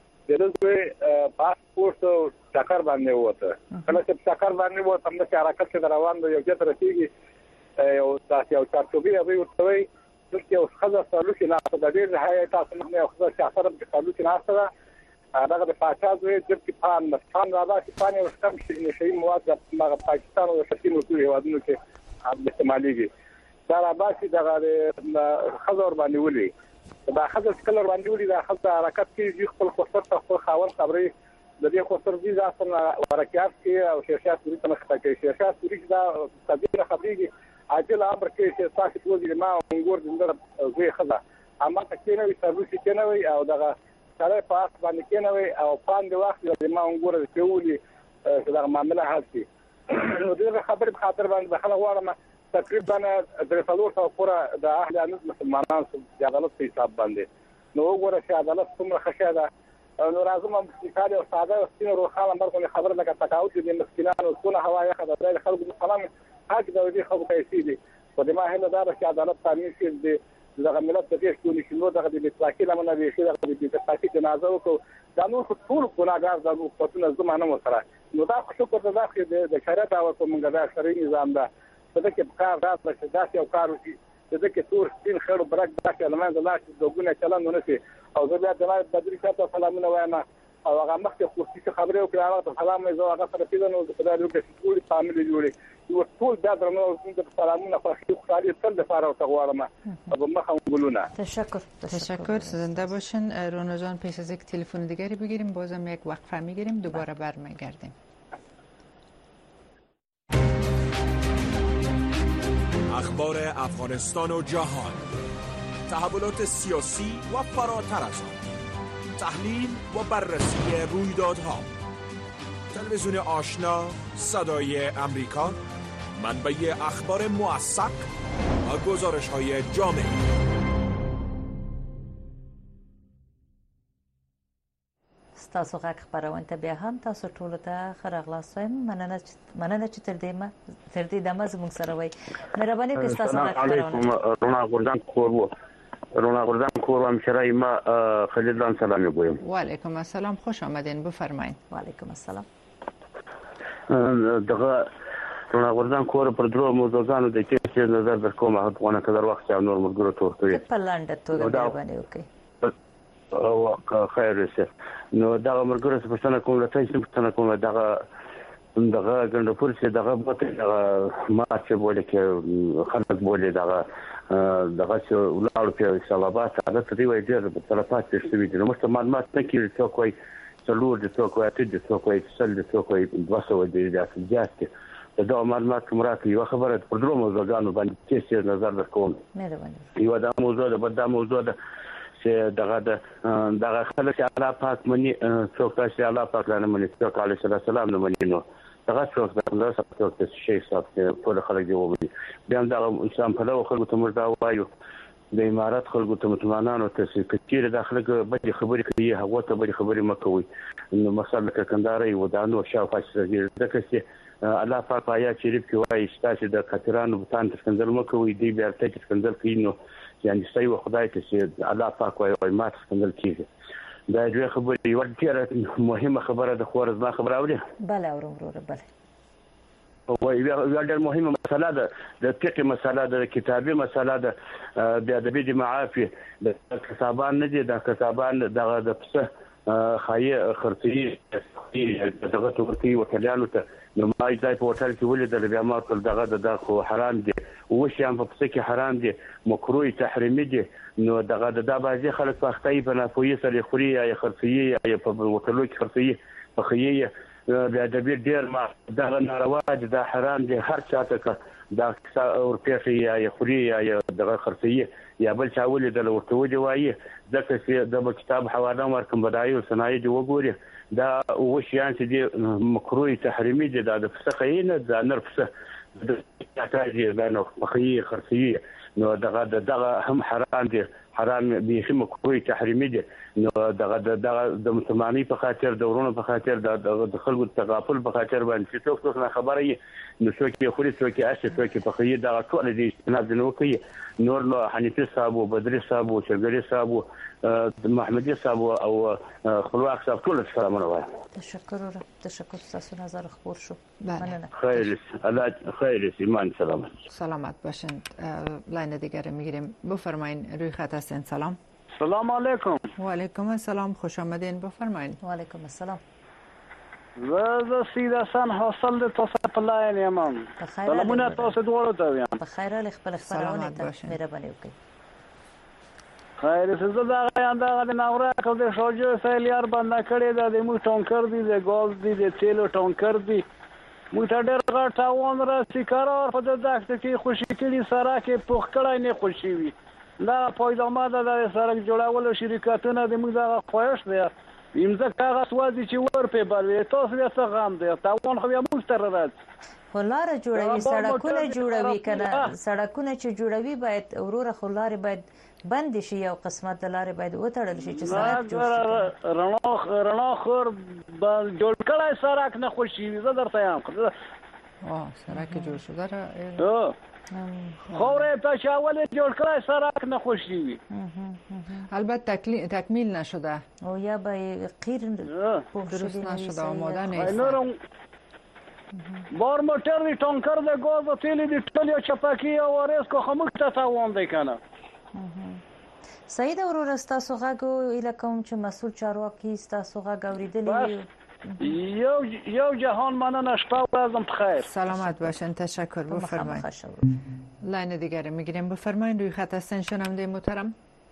دغه پاسپورت ټاکر باندې وته کله چې ټاکر باندې وته هم د حرکت روان دی یو ځای رسیدي یو تاسو یو چارچوبي او ورته چې یو خزه سالو کې نه د دې ځای تاسو نه یو خزه چې اثر د سالو کې نه سره هغه د پاکستان د پاکستان راځي پانی او کم شي مواد د پاکستان او شتي موضوع هوادونو کې استعماليږي دا راځي د خزر باندې ولي دا خزر کلر باندې ولي دا خزر حرکت کې خپل خسر ته خاور خبري د دې خسر دي ځکه ورکیات کې او شیشات ورته مخته کې شیشات ورته دا تدبیر خبريږي عاجل امر کې چې تاسو وګورئ ما انګور دندره زوی خزه اما تکینه وي سرویس کینه وي او دغه سره پاس باندې کینه وي او پاند وخت د ما انګور کېولي چې دا معاملې حالتي نو دغه خبره په خاطر باندې خلک واړه تقریبا د څلور څو پورا د اهل انس مسلمانان د عدالت په حساب باندې نو وګوره چې عدالت څومره خشه ده نو راځم مسلمان او ساده سپین روخاله مرګ خبره لکه تقاعد دي مسکینانو څونه هوا یې خدای د خلکو سلام حق د دې خبرو پیسې دي په دې ما هله دا چې عدالت تامین شي د دغه ملت د دې شونې شنو دغه د اطلاقي لمنه به شي دغه د اطلاقي جنازه وکړو دا نور ټول ګناګار د حکومتونو زمانه وسره نو دا شکر د داخلي د شریعت او کومګه د شرعي نظام ده په دې کې کار راځي چې دا یو کار وي چې د تور سپین خړو برک داسې لمن د لاس دوګونه چلن نه شي او زه بیا د بدري شاته سلامونه وایم او هغه مخکې خصوصي خبرې وکړه هغه سلام یې زه هغه سره پیژنم د خدای لوګه ټول فامیل جوړي یو ټول دا درنو د سلامونه خوشحالي تل د فارغ تغوارم او مخه ګلونه تشکر زنده باشین رونا جان پیش از یک تلفن دیگری بگیریم بازم یک وقفه میگیریم دوباره برمیگردیم اخبار افغانستان و جهان، تحولات سیاسی و فراتر از آن، تحلیل و بررسی رویدادها. تلویزیون آشنا، صدای امریکا، منبع اخبار موثق و گزارش‌های جامع. تاسو غږ خبرونه ته بیا هم تاسو ټول ته خراغلاس وایم مننه چې تر دې دمه زموږ سره وای مهرباني وکړئ تاسو غږ خبرونه رونا گردان کورم شرای ما خلیلان سلام میگویم و علیکم السلام خوش آمدین بفرمایید و علیکم السلام دغه رونا گردان کور پر درو موضوعانو د کې نظر در کوم هغه که در وخت یا نور مرګرو تورته په لاندې توګه مهرباني وکړئ او خیر شه نو دا مرګره څه پښتنه کوم راځي چې پښتنه کوم دغه ګندپور چې دغه بوته ما چې بوله کې خلک بوله دغه دغه چې ولاړ په اسلام آباد حالت دی وایي ډېر تلفات شوي دي. نو موږ ته معلومات نه کېږي څوک وایي څلور دي څوک وایي اته دي څوک وایي سل دي څوک وایي 200 دي داسې زیات دي. دا معلومات کوم راکړي یو خبره پر درو موضوعګانو باندې چې نظر درکوم. یو دا موضوع ده بل دا موضوع ده چې دغه خلک چې الله پاک مني څوک چې الله پاک نه مني څوک علیه السلام نه مني نو دغه څوک د الله څخه څه شي صاحب ټول خلک دی ومني. بیا دا انسان په لور خلکو ته موږ دا وایو د امارات خلکو ته متمنانو ته چې کثیر داخله به خبرې کوي هغه ته به خبرې مکوي. نو مثلا کنداري ودانو شاوخوا څه ځکه چې الله پاک آیات شریف کې وایي چې د کثیرانو بتان تسکندل مکوي دی بیا ته تسکندل کینو یعنی صحیح خدای ته چې الله پاک وایي ما تسکندل کیږي. دا یو خبره یو ډیره مهمه خبره د خورز ما خبره اوري. بله اورم وروره بله. وایي یو ډېر مهمه مسله ده د فقه مسله ده کتابي مسله ده بیا د بيد معافي د کتابان نه دي د کتابان دغه د پسه خایي خرڅي دغه تورتي وکړانو ته نو ما ځای په هوټل کې ولیدل بیا ما ټول دغه خو حرام دي او شي هم په پسه کې حرام دي مکروه تحریمي دي. نو دغه د بازي خلک په اختای په نافوي سره خوري یا خرڅي یا په هوټلو کې خرڅي په خیي بیا د ډیر ما دغه ناروا دي دا حرام دي هر چاته دا اورپیخي یا خوري یا دغه خرڅي یا بل چا ولیدل ورته وځي وایي ځکه چې د کتاب حواله ورکم بدایي او صنایع دی وګوري دا وشيان چې دي مکروه تحریمي دي دا د فسخې نه د نرفسه د اعتراضي بینه خخي خرڅي نو دغه هم حرام دي حرام به مکروه تحریمي دي. نو دغه د مسلمانۍ په خاطر د ورونو په خاطر د خلکو تغافل په خاطر باندې څوک نه خبره یي نو څوک یې خوري څوک یې اشه څوک یې په خي دغه ټول دي استناد نه کوي. نور نو حنیفي صاحب او بدري صاحب او شګري صاحب او محمدي صاحب او خلواق صاحب ټول سلامونه وایم. تشکر تاسو نظر خبر شو. بله خیر ایمان سلامت باشین. لاین دیگر میگیریم بفرمایین روی خط هستین. سلام. سلام علیکم. و علیکم السلام خوش آمدین بفرمایین. و علیکم السلام. زه سیدسان حاصل د تاسو په لاین یم. سلامونه تاسو دوړو ته یم. په خیر ال خپل خبرونه ته مهرباني وکړئ. خیر څه دا غاندا د ناوره کو د شوجو سیلیار باندې کړي د مو ټونکر دي د ګاز دي د تیلو ټونکر دي مو ته ډېر غټاون را سیکارار په دغه کې خوشی کړي سره کې پوخ کړای نه خوشي وي دا پویدامه د سرک جوړولو شرکتونه د موږ دغه خوښ دي امزه کاغذ وځي چې ور په بلوي تاسو یې څه غام دي تاون خو یې موږ تر راځي خلاره جوړوي سړکونه جوړوي کنه سړکونه چې جوړوي باید وروره خلاره باید بند شي او قسمت د لارې باید وتړل شي چې سړک جوړ شي. رڼا خور جوړ کړای سړک نه خوشي زه درته یم سړک جوړ شو دره خوره ته شاول جوړ کړای سړک نه خوشي وي البته تکمیل نشده او یا به قیر درست نشده آماده نیست. بار موټر دی ټانکر د ګاز او تیل دی ټول یو چپاکی او ورس کو خمک ته تاوان دی کنه. سید اورور تاسو غاګو الکم چې مسول چارواکي تاسو غاګ اوریدلی یو جهان مننه شپه ورځم بخیر. سلامت باشین تشکر بفرمایید. لاین دیگر میگیریم بفرمایید روی خط هستن شنونده محترم.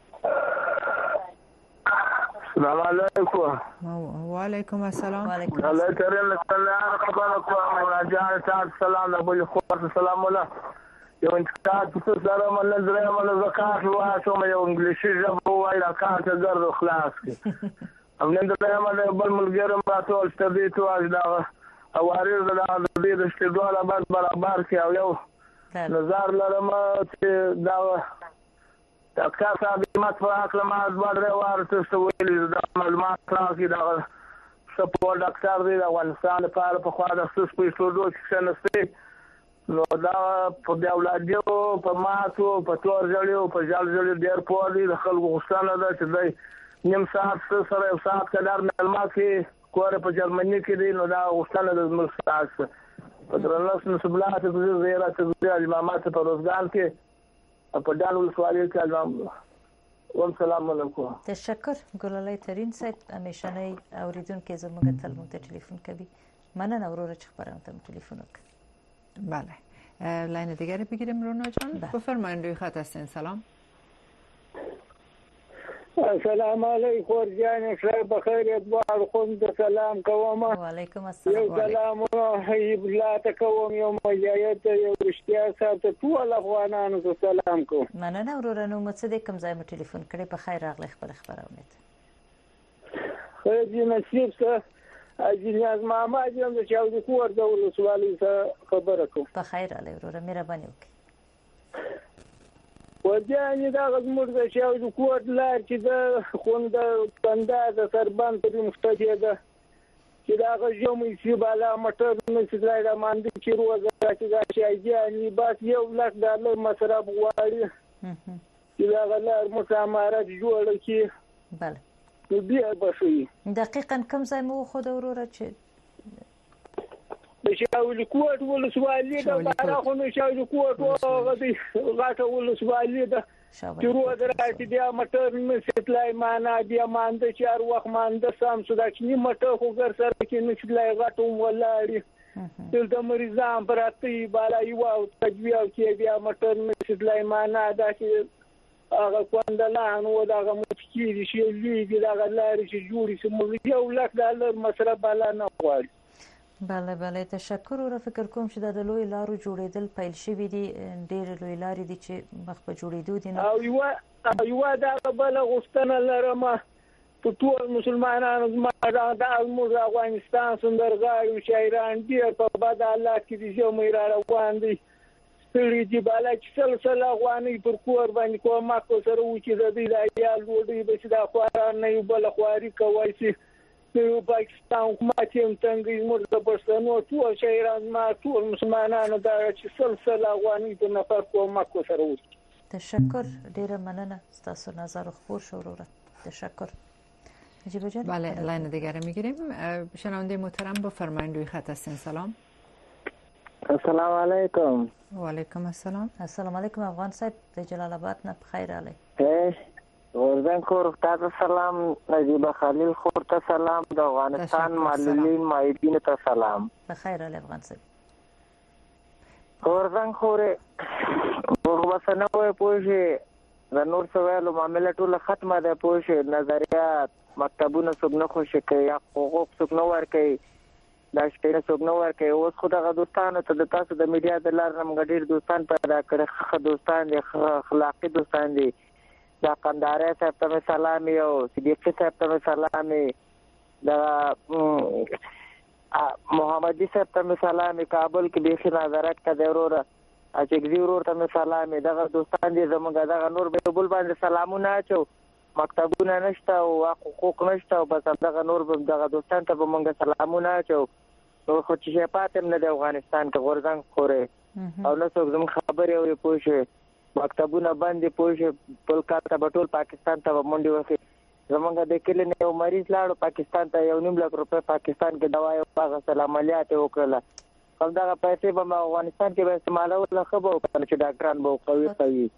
السلام علیکم. و علیکم السلام. الله کریم الله خبرکم راجع سلام ابو الخوات السلام علیکم. یو انتقاد څه سره مله درې مله زکات واسو مې یو انګلیسي ژبه وایي راکات ګرځ خلاص کی هم نن درې مله بل ملګری ما ټول ستدي تو اج دا اوارې د دې د شتډواله باندې برابر کی او یو نظر لرم چې دا ډاکټر صاحب مات په اکلمات باندې ورته ویل دا معلومات راکې دا سپورټ ډاکټر دی دا افغانستان لپاره په خوا د خصوص په شروع کې نشته نو دا په داولادیو په ماتو په تور جوړیو په جال جوړیو ډیر په دې د خلکو غوښتنه ده چې دای نیم ساعت سره یو ساعت کډار معلومات کې کوره په جرمني کې دی نو دا غوښتنه د ملک په درناس نسبلات د زیارت د امامات په روزګان کې په دالو سوالي کې والسلام علیکم. تشکر ګلالای ترين صاحب همیشه نه اوریدونکو زموږ تل مو ته ټلیفون کوي مننه اورور چې خبرونه ته ټلیفون وکړه. بله لاین دیگری بگیریم رونا جان. بفرمایید روی خط هستین. سلام. السلام علیکم ورجان خیر بخیر ادوار خوند سلام کوم. و علیکم السلام. سلام حبیب الله تکوم یو مجاهد یو رښتیا سات ټول افغانانو ته سلام کوم. مننه ورور نو مڅ دې کوم ځای مې ټلیفون کړی په خیر راغلی خپل خبرونه ته. خیر نصیب سره اجازه محمد یم د چاو د کور د ولسوالۍ سره خبره کوم. په خیر علي ورور مهرباني وکړئ. وجاني دا زموږ د چاو د کور لار چې د خوند پنده د سربند په مختجه ده چې دا غوښمې چې بالا مټر نشي دا ماندې چې روزه چې دا شایجاني بس $1,00,000 مصرف غواړي چې دا غلار مسامرات جوړ کی. بله نو بیا بشي دقیقاً کوم ځای مو خو د وروره چې د شاول کوټ ولسوالۍ د باراخونو شاول کوټ غدي غاټه ولسوالۍ د شروع دراتي بیا مټر نسټلای معنا بیا مانده چار وخت مانده سم سودا چې مټر خو ګر سره کې نسټلای غاټو ولاړی دلته مریضان پراتی بالا یو او تجویل کې بیا مټر نسټلای معنا دا چې هغه کوندلان و دا مشکل شي لوی دا غلاري چې جوړي سمو $1,00,000 مصرف بالا نه غواړي. بله تشکر او فکر کوم چې د لوی لارو جوړېدل پیل شوی دي ډېر لوی لارې دي چې مخ په جوړېدو دي. او یو دا بل غوښتنه لرم په ټول مسلمانانو د افغانستان سندرغاړي شاعران ډېر په بد حالات کې دي چې مې روان دي ستړي دي بالا چې سلسله افغاني پر کور باندې کومه کو سره و چې د دې عیال وړي به چې دا خواران نه یو بل خواري کوي چې په پاکستان حکومت هم څنګه موږ د پښتنو ټول شاعران ما ټول مسلمانانو دا چې سلسله افغاني په نفر کومه کو سره و. تشکر ډیره مننه تاسو نظر خور شوروره. تشکر. نجیب جان. بله لاین دیگر میگیریم. شنونده محترم بفرمایید روی خط هستین. سلام. السلام علیکم. و علیکم السلام. السلام علیکم افغان صاحب د جلال آباد نه بخیر علی. ورزن خور ته سلام نجیب خلیل خور ته سلام د افغانستان معلولین مایدین ته سلام. بخیر علی افغان صاحب. ورزن خور وګوسنه وای پوجي د نور سوالو معاملې ټول ختمه ده پوجي نظریات مکتبونه څنګه خوشی کوي حقوق څنګه ورکوي دا شته څنګه ورکوي اوس خو دغه دوستانو ته د تاسو د میډیا د لار نم غډیر دوستان پیدا کړي ښه دوستان دي اخلاقی دوستان دي دا قنداره صاحب ته سلام یو صدیق صاحب ته سلام دا محمدی صاحب ته سلام کابل کې به نظارت کا ضرور اچګزی ورور ته سلام دغه دوستان دي زموږ دغه نور به بل باندې سلامونه اچو مکتبونه نشته او حقوق نشته او بس دغه نور به دغه دوستان ته به مونږ سلامونه اچو نو خو چې پاتم نه د افغانستان کې غورځنګ خوري او نو څوک زموږ خبرې او پوښي مکتبونه باندې پوښي بل کاته بټول پاکستان ته منډي وکړي زمونږ د کلی نه یو مریض لاړو پاکستان ته $1,00,000 پاکستان کې دوا یو هغه سلام علیات وکړه کوم دا پیسې به افغانستان کې به استعمالول خبرو کنه چې ډاکټران به کوي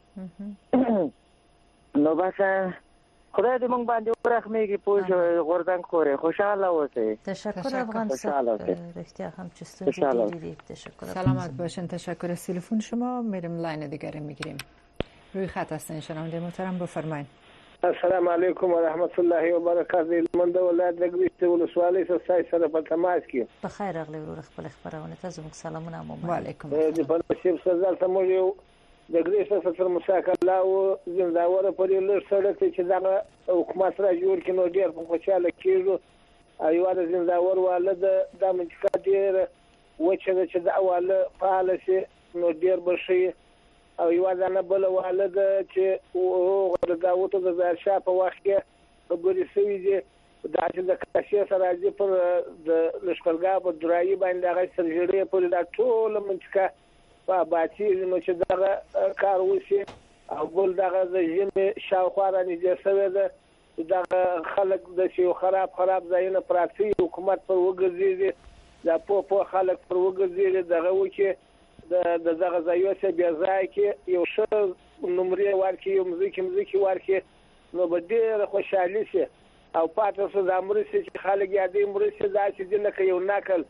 نو بس خدای دې مونږ باندې ورخمېږي پوه غوردنګ خوري خوشاله اوسئ. تشکر افغان صاحب رښتیا هم چې ستاسو دي تشکر. سلامت باشین. تشکر از تلفن شما. میریم لاین دیگری میگیریم. روی خط هستین شنونده محترم بفرمایید. السلام علیکم و رحمت الله و برکاته. من د ولایت د ګریست ولسوالۍ سره په تماس کې. په خیر راغلی ورور خپل خبرونه ته زموږ سلامونه مو. وعلیکم السلام. په نصیب سره ته مو یو د ګریست سره مساکله او زنداور په لور سره چې دا حکومت را جوړ کینو ډیر په خوشاله کیږي. ایوه د زنداور والد د منځکا ډیر وچه چې د اواله فعال شي نو ډیر بشي او یو ځنه بل والد چې او دا وته د ارشا په وخت کې خبرې سوي دي دا چې د کاشي سره دي پر د لشکرګاه په درایي باندې هغه سرجری په دا ټول منځکا په باچی نو چې دا کار وشي او بل دغه د ژمې شاوخوا راځي سوي ده دا خلک د شیو خراب ځایونه پراتی حکومت پر وګرځي دا په خلک پر وګرځي دغه وکي د دغه ځایو څخه بیا ځای کې یو څه نمرې ورکي یو مزيکي ورکي نو به ډېر خوشحالي شي او پاتې څه د امر چې خلک یادې مرسته دا چې لکه یو نقل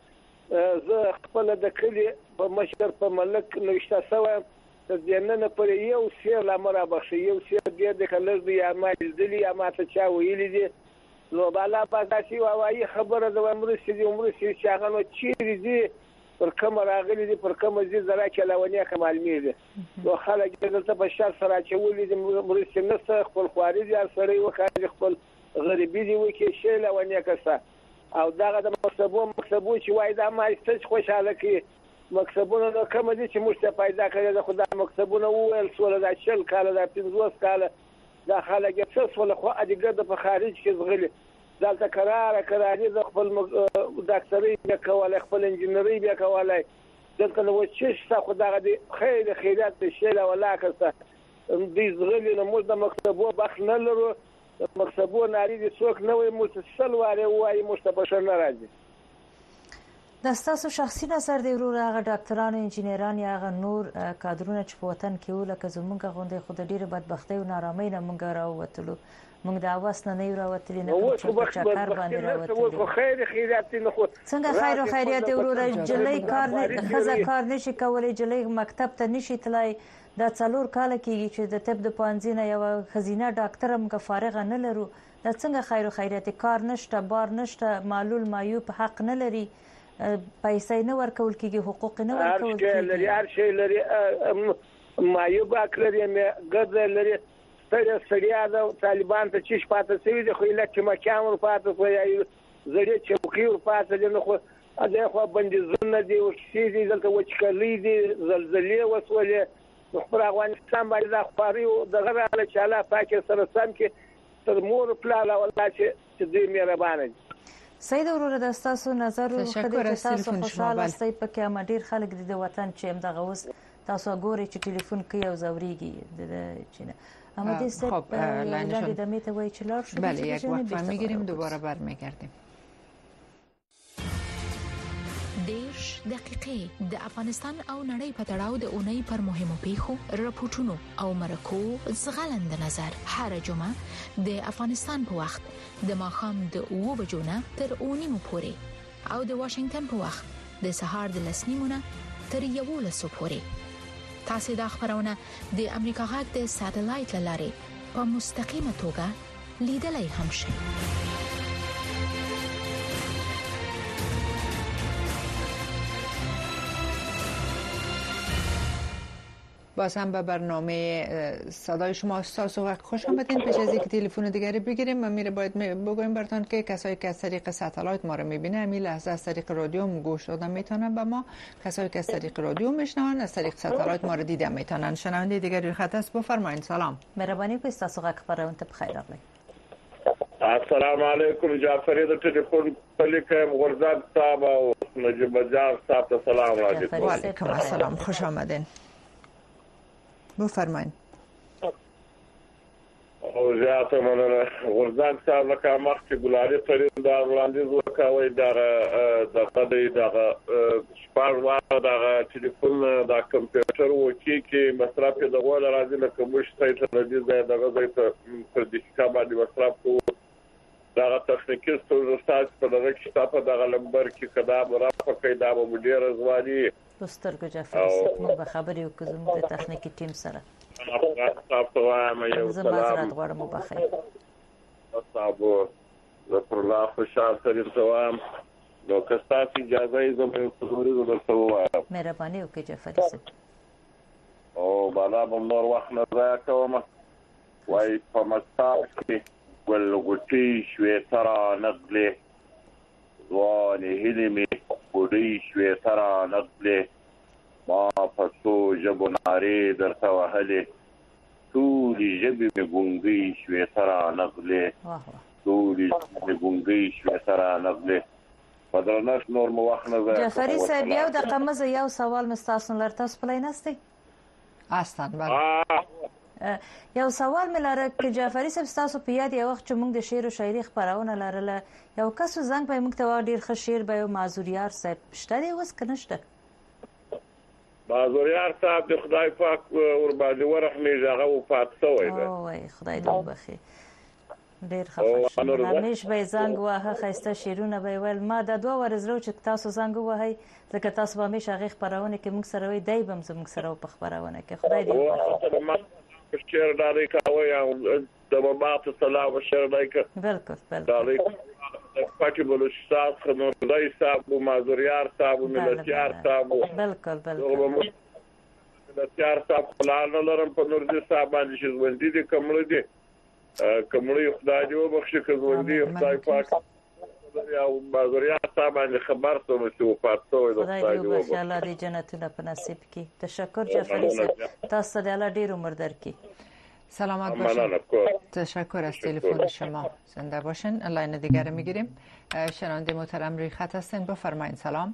زه خپل د کلی په مشر په ملک نوشته سوم د نن پر یو سیر لمر بخښي یو سیر د کلر دی یا ما دلی یا ما ته چا ویلي دي نو بالا پاتاسي وايي خبره د عمر سي شاغنو چیرې دي پر کوم راغلي دي پر کوم ځای زرا چلاونی کمال میده نو خلک دلته په شر سره چولې د مرسي نس خپل خواري دي سره وکړي خپل غریبي دي وکي شي لونی کسه او دغه د مکتبو چې وای دا ما ستاسو خوشاله کی مکتبونه نو کوم دي چې موږ ته پیدا کړی د خدای مکتبونه وویل سول دا شل کاله دا 15 کاله دا خلک څه ول خو اجګه په خارج کې زغلي دلته قراري د خپل ډاکټري بیا کولای خپل انجنیري بیا کولای دلته نو چې خدای دې خیر خیرات شي لا ولا کسه دې زغلي نو موږ د مکتبو بخ نه لرو مکتبو ناري دي څوک نوې متصل واره وایي مستبشر ناراضي د تاسو شخصي نظر دی ورور هغه ډاکټرانو انجنیران یا هغه نور کادرونه چې په وطن کې ولکه زمونږ غونډې خو د ډیره بدبختۍ او نارامۍ نه مونږ راووتلو مونږ د اواز نه راوتلي نه په چکر باندې راوتلو خیر خیرات نه خو څنګه خیر او خیرات ورور جلۍ کار نه خزه کار نشي کولای جلۍ مکتب ته نشي تلای دا 4 کال کېږي چې د طب د پانځینه یو خزینه ډاکټر موږ فارغ نه لرو دا څنګه خیر او خیرات کار نشته بار نشته معلول مایوب حق نه لري پیسې نه ورکول کېږي حقوق نه ورکول کېږي هر شی لري مایوب اکلري ګذر لري سړیا د طالبان ته چې پاتې سوي دي خو لکه مکان ور پاتې کوي زړی چوکي ور پاتې دي نو خو اځه خو بندیزونه دي او شي دي دلته وچکلي دي زلزلې وسولې خو افغانستان باندې د خبري او د غره چاله پاکه سره سم کې تر مور پلاله ولا چې دې مهربانه سید ورور د تاسو نظر خدای تاسو خوشاله استای پکې ما ډیر خلک د وطن چې هم دغه اوس تاسو ګوري چې ټلیفون کوي او زوريږي د چینه اما دې خب لاندې د میته وای چې لار شو بله یک وقفه میگیریم دوباره برمیگردیم 10 دقیقې د افغانستان او نړۍ په تړاو د اونۍ پر مهمو پیښو راپورټونو او مرکو زغلند نظر هر جمعه د افغانستان په وخت د ماښام د 2 بجو نه تر 9 پورې او د واشنگټن په وخت د سهار د 10 نه تر 11 پورې تاسو د خبرونه د امریکا غږ د ساتلایت لارې په مستقیمه توګه لیدلای هم شئ باز هم به برنامه صدای شما تاسو خوش آمدین. پیش از اینکه تلفن دیگری بگیریم ما باید بگویم براتون که کسایی که از طریق ساتلایت ما رو میبینه همین لحظه از طریق رادیو گوش دادن میتونن به ما، کسایی که از طریق رادیو میشنون از طریق ساتلایت ما رو دیدن میتونن. شنونده دیگری خط است، بفرمایید. سلام. مهربانی کنید تاسو خبرونه ته بخیر راغلی. السلام علیکم. جعفری د ټلیفون پلیکم غرزاد صاحب او نجیب جان صاحب ته سلام علیکم. و علیکم السلام، خوش آمدین. بفرمایید. او زیاته مننه. غرزاد صاحب لکه مخکې ګلاري ترين دا وړاندیز وکوي دا شپږ دا ټلیفون دا کمپیوټر وکی کې مصرف د غوړ راځي لکه مشته ته د دې دغه ځای ته پر دقیقه باندې مصرف کوو. دا تخنیکی ستاسو په دغه کتاب د لمبر کې کدا مرافقه پیدا به ډیر ځواني دوسترګو جعفر موږ خبرې وکړو د تخنیکی ټیم سره. تاسو وایم یو سلام غواړم بخیر. تاسو زه پر لا خوشاله سره سلام. نو که تاسو اجازه یې زموږ په ضروري درته وایم. مهرباني وکړئ جعفر صاحب. او بالا به نور وخت نه ضایع کوم. وای په مساو کې ولغتي شويترا نقله واني هلمي بودي شويترا نقله ما فسو جبناري درته وهله طولي جبي مغونغي شويترا نقله طولي مغونغي شويترا نقله بدرناش نور مو وخت نه جعفري صاحب یو د قمزه یو سوال مستاسن لرتاس پلای نستی اصلا بله یو سوال ملاره که جعفری صاحب تاسو په یاد یو وخت چې موږ د شعر او شاعري خبرونه لرله یو کس زنګ په موږ ته ډیر ښه شعر به معذوریار صاحب شته دی اوس کنه شته معذوریار صاحب د خدای پاک ور باندې ورحمه هغه وفات شوی دی. او وای خدای دې وبخي. ډیر خفه شوم همیش به زنګ واه خسته شیرونه به ول ما د 2 ورځې چې تاسو زنګ واه ځکه تاسو به همیشه هغه خبرونه کې موږ سره وي دای بم زموږ سره په خبرونه کې خدای دې شیر داري کوي او د مباحث سلام شیر دای بالکل پاتې بلوچستان خنور دای صاحب مازوریار صاحب ملتیار صاحب بالکل ملتیار صاحب خلال لرم په نور دي صاحب باندې چې ولدي دي کومړي خدای دې وبخښي کومړي خدای پاک یا مازوریار صاحب باندې خبر ته مو پاتوي د خدای دې وبخښي الله دې جنتونه په نصیب کړي تشکر جعفری صاحب تاسو دې الله ډیر عمر درکړي سلامت باشین. تشکر از تلفن شما. زنده باشین. لاین دیگر میگیریم. شنونده محترم روی خط هستین بفرمایید. سلام.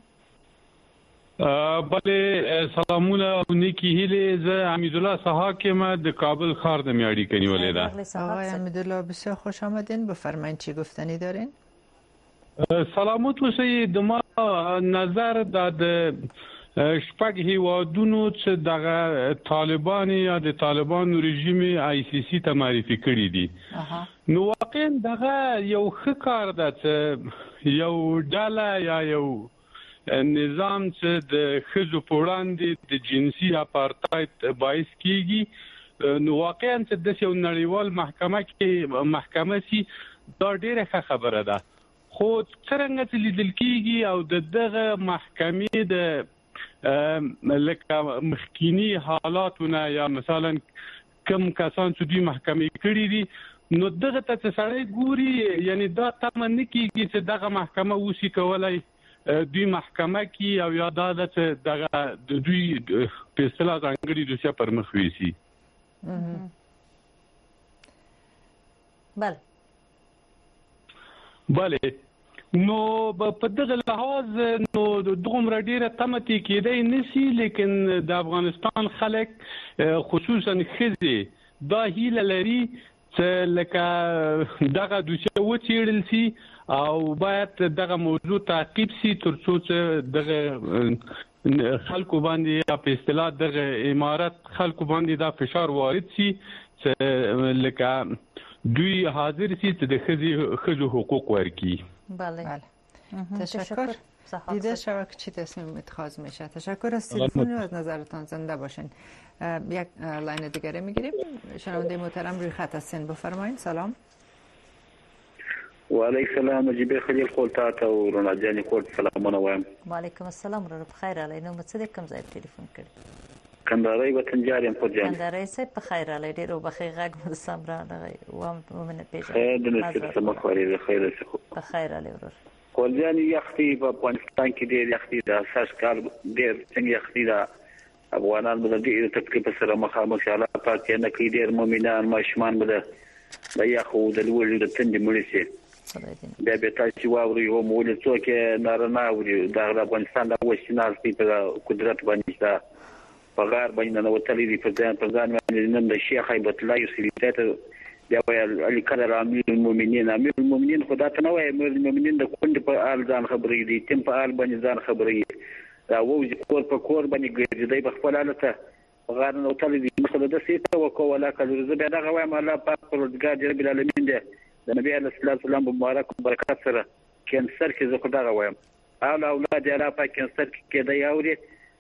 بله سلامونه او نیکی هیله زه حمیدالله صحاکم د کابل ښار د میاړي کني ولیدا. آقای حمیدالله بسیار خوش آمدین. بفرمایید چی گفتنی دارین؟ سلامت اوسئ. د ما نظر د شپږ هیوادونو چې دغه طالبان یا د طالبانو رژیم آی سی سی ته معرفي کړی دي نو واقعا دغه یو ښه کار ده چې یو ډله یا یو نظام چې د ښځو په وړاندې د جنسي اپارتاید باعث کیږي نو واقعا چې د یو نړیوال محکمه سي دا ډیره ښه خبره ده خو څنګه چې لیدل کیږي او دغه محکمې د لکه مخکینی حالاتونه یا مثلا کم کسان چې دوی محکمې کړي دي نو دغه ته سړی ګوري یعنی دا تمن کیږي چې دغه محکمه وسی کولای دوی محکمه کی او یا دا چې دغه د دوی په اصطلاح ځانګړي دوسیه پر مخ ویسي. بله نو په دغه لحاظ نو دومره ډیره تمتي کېدای نسی لیکن د افغانستان خلک خصوصا ښځې دا هیله لري چې لکه دغه دوسیه وڅېړل سي او باید دغه موضوع تعقیب سي ترڅو چې دغه خلکو باندې یا په اصطلاح دغه امارت خلکو باندې دا فشار وارد سي چې لکه دوی حاضر سي چې د ښځو حقوق ورکړي. بله تشکر. دیده شود که چی تصمیم اتخاذ میشه. تشکر از تلفن و از نظرتان. زنده باشین. یک لاین دیگره میگیریم. شنونده محترم روی خط هستین بفرمایید. سلام. و علیکم السلام مجیب خلیل خولتات و رونا جانی خولت سلامونه وایم. و علیکم السلام رو بخیر علی نو متصدق کم زای تلفن کړی. کندهاری وطن جاریم پر جان. کندهاری سه بخیر علی ډیر وبخیر غږ مدسم را لغی و من پیژن. خیر د نصیب سم خواري خیر څه بخیر علی ورور. کولجان یختي په افغانستان کې ډیر یختي د اساس کار ډیر څنګه یختي دا افغانان بل ډیر تکلیف سره مخامخ الله پاک نه کوي ډیر مؤمنان ماشومان بل د یخو د لوړ د تند مړي سي بیا به تاسو واوري او مولې څوک نارنه وري د افغانستان د وښیناز په قدرت باندې دا پغار باندې نو وتلې دي په ځان باندې نن د شیخ هیبت الله یوسف بیا علی کله امیر المؤمنین خدا ته نو امیر المؤمنین د کند په آل ځان خبرې دي تم په آل باندې ځان خبرې دا وځي کور په کور باندې ګرځي په خپل حالت غار نو تل دي مثلا د سیته وکولا کله زه بیا دا وایم الله پاک پروردګار رب العالمین دی د نبی علیه الصلاۃ والسلام مبارک برکات سره کینسر کې زه خدای وایم اولاد الله پاک کینسر کې دی اوري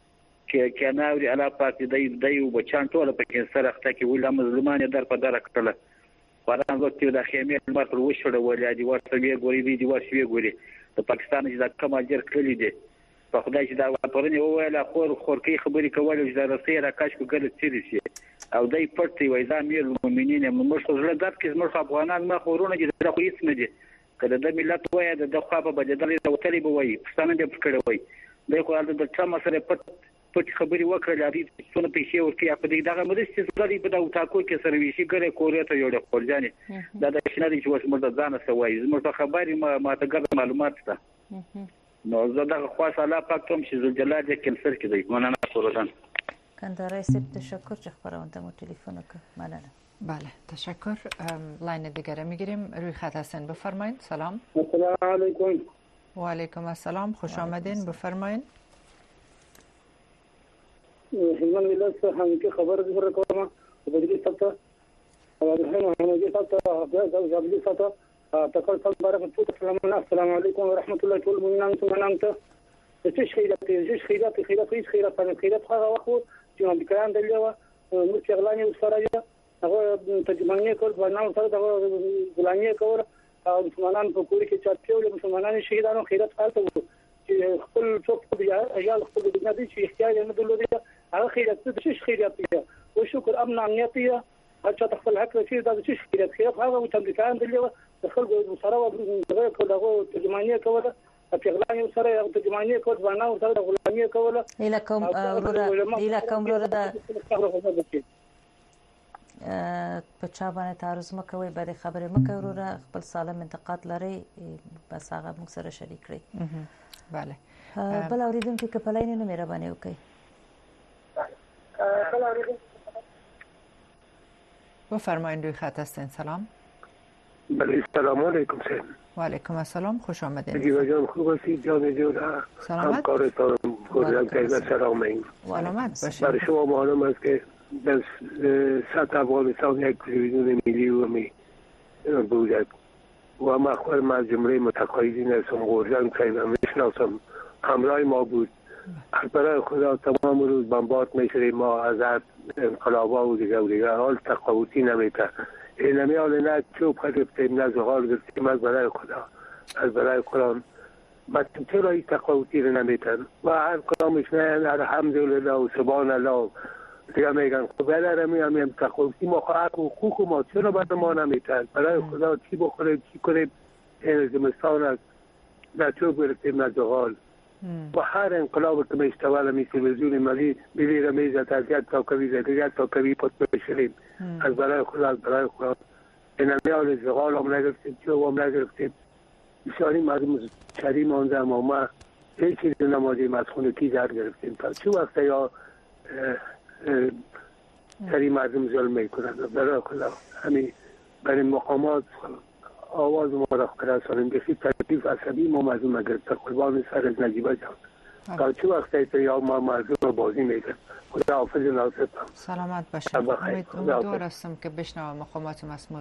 کې ناوري الله پاک دی بچان ټول په کینسر اخته کې ویل مظلومان در په در کړل قرآن وخت د خیمه مر پر وشړه ولادي ورته وی ګوري دي ورشي ګوري د پاکستان چې د کوم اجر کړی دي په خدای چې دا پرني ویل خورکی خبرې کول چې د رسې راکاش کو ګل تیری شي او دای پټي وای دا امیر المؤمنین موږ خو زړه درک چې موږ افغانان ما خورونه چې دا خو هیڅ نه دي کله د ملت وای د خو په بدل د وتلی بوي پښتانه دې پکړه وای دای خو د ټرم سره پټ خبري وکړه لري څونه پیسې ورکړي په دې دغه مده چې غړي په دا ټاکو کې سرویسي ګره کورې ته یو خپلځاني دا د شناري چې وس مرده ځان سوي زموږ په خبري ما ته ګر معلومات ده نو زه دا خاص الله پاک کوم چې زل جلال دې کینسر کې دی مننه کوردان کندهاری سپ تشکر چې خبرونه مو تلفن وکړه مننه بله تشکر لاین دیگه میگیریم روی خط هستن بفرمایید سلام السلام علیکم و علیکم السلام خوش آمدین بفرمایید هلمند ولایت څخه هم کې خبر ذکر کوم په دې کې تاسو او د هغه نه کې تاسو د جبلي فتا تکل فل بارك السلام عليكم ورحمه الله وبركاته. تش خیرات هغه وخت چې امریکایان دلته نو چې غلاني وسره هغه ترجماني کول ورناو سره د غلاني کول او مسلمانان په کور کې چاپیول مسلمانان شهیدانو خیرات حالت وو چې خپل څوک بیا یا خپل د نبی چې احتیاج نه درلودي هغه خیرات د شش خیرات دی او شکر امن امنیتي چې تخفل حق شي د شش خیرات هغه چې امریکایان دلته خلکو سره دغه ترجماني کول په غلاني سره یو ترجماني کول ورناو سره د غلاني کول الکم ورو د په چا باندې تعرض مکوي بعد خبره مکوي خپل سالم انتقاد لري بس هغه موږ سره شریک کړئ. بله بل اوریدونکو کې په لاین نه مهرباني وکړئ. بفرمایید روی خط هستین. سلام. بله سلام علیکم. و علیکم السلام، خوش آمدید. نجیبه جان خوب هستید؟ جان جوره همکارتان بزرگترین سلامین. سلامت باشید. برای شما معلوم است که در سطح افغانستان یک تلویزیون ملی و بودد و من خودم از جمله متقاعدین هستم. گرجان که میشناسم همراه ما بود. برای خدا تمام روز بمبارد میشد، ما از انقلابا و دیگه حال تقاوتی نمیکرد. اینمی حال نه چوب گرفتیم نه زغال گرفتیم. از برای خدا از برای قرآن من چرا این تقاوتی رو نمیتن و هر کلامش نه الحمدلله و سبحان الله دیگه میگن خب برای همیم تقاوتی ما حق و حقوق ما چرا بعد ما نمیتن. برای خدا چی بخوریم چی کنیم. این زمستان از نه چوب گرفتیم نه زغال و هر انقلاب که میشتوال می تلویزیون ملی میلیره میزد از یک توکوی زد یک توکوی پت بشریم. از برای خدا از برای خدا این همیال زغال هم نگرفتیم چوب هم نگرفتیم. بسیاری مردم چری مانده اما ما هیچ چیز نمازیم از خونکی در گرفتیم. تا چه وقت یا چری مردم ظلم میکنند. برای خدا همین برای مقامات آواز ما را برسانیم. بسید تکلیف عصبی ما مردم نگرفت. قربان سر از نجیبه جان تا چه وقت یا ما مردم را بازی میگرد. خدا حافظ ناصر. سلامت باشید. امیدوار هستم که بشنوم مقامات مسئول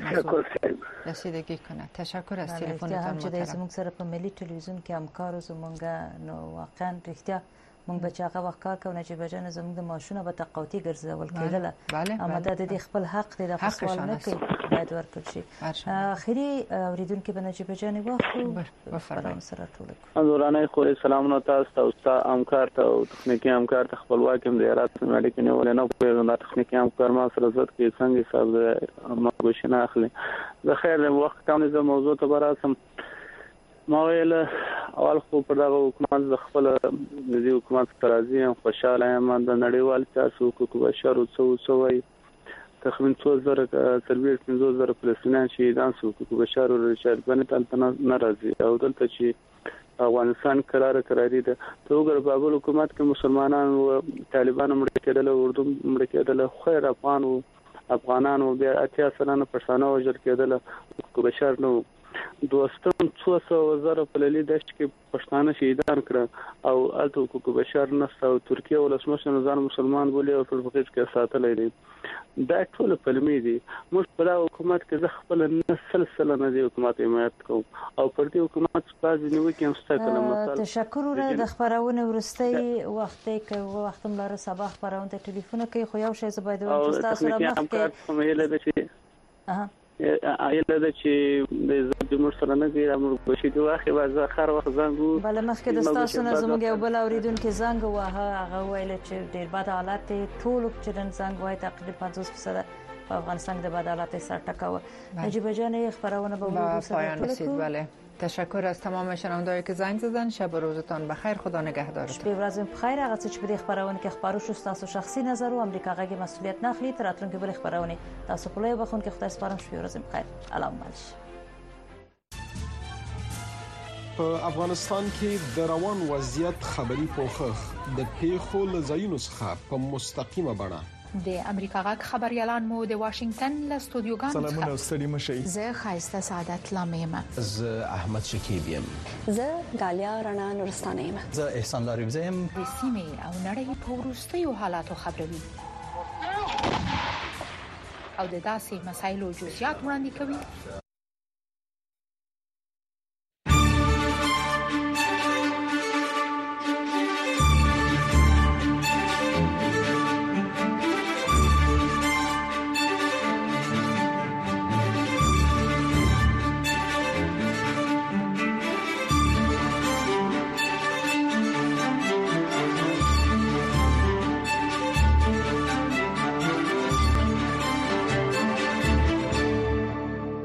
رسیدگی کنه. تشکر از تلفنتان محترم. همچنین زموږ سره په ملي ټلویزیون کې همکارو زموږ نو واقعا رښتیا موږ به چې هغه وخت کار کوو نجیبه جان زموږ د ماشونه به تقاوتي ګرځول کېدله اما دا د دې خپل حق دی د سوال نه کوي باید ورکړل شي. اخري اوریدونکو به نجیبه جان واخلو بفرمایئ سره ټول حضورانه خو سلام نو تاسو ته همکار ته او تخنیکی همکار ته خپلواک هم د هرات ملک نه ولنه په غو تخنیکی همکار ما سره زړه کې څنګه حساب ما غوښنه اخلي. د خیر وخت کوم د موضوع ته براسم ما ویل اول خو پر دغه حکومت د خپل د حکومت ترازی هم خوشاله یم. د نړیوال سیاست حقوق بشر او څو تقریبا 2000 فلسطینیان شهیدان شو حقوق بشر او رشاد بنت ناراضي او دلته چې افغانستان قراری ده ته وګوره بابل حکومت کې مسلمانان او طالبان مړ کېدل او اردو مړ کېدل خیر افغانان او بیا اتیا سنه پښتانه وجل کېدل حقوق بشر نو دوستم 200,000 په للی دشت کې پښتانه شهیدان کړ او الته حقوق بشر نست او ترکیه ولسمشر نظام مسلمان بولی او په فقېد کې ساتلې دي. دا ټول فلمي دي. موږ په حکومت کې خپل سلسله نه دی حکومت حمایت کوو او پر دې حکومت باز نیو کې هم ستاسو مثال تشکر د خبرونه ورستي وخت کې وخت ملاره صباح خبرونه ته ټلیفون کوي خو یو شی زبایده چې تاسو را مخکې ایله د چې د عزت جمهور سره نه دی امر بشید واخی باز اخر وخت زنګو بل مخکې د تاسو نه زموږ یو بل اوریدونکو زنګ واه هغه ویل چې ډیر بد حالات ټول چې نن زنګ وای تقریبا 50% په افغانستان د بد حالات سره ټکاوه. نجیبه جان خبرونه به پایان رسید. بله تشکر از تمام شنوندهایی که زنگ زدن. شب و روزتان بخیر. خدا نگهدارتون. شب و روزتون بخیر. هغه چې په دې خبرونه کې خبرو شو تاسو شخصي نظر او امریکا غږی مسؤلیت نه اخلي. تر راتلونکي بل خبرونه تاسو په لوی بخون کې خدای سپارم. شب و روزتون بخیر. الله مالش. په افغانستان کې د روان وضعیت خبري پوښښ د پیښو لزاینو څخه په مستقیمه بڼه د امریکا غږ خبريالان مو د واشنگټن له استودیوګانو څخه سلامونه ستړي مشي. زه خایسته سعادت لامیم. زه احمد شکیب یم. زه غالیا رڼا نورستانه یم. زه احسان لاریوزه یم. د سیمې او نړۍ په وروستیو حالاتو خبروي او د داسې مسایلو جزئیات وړاندې کوي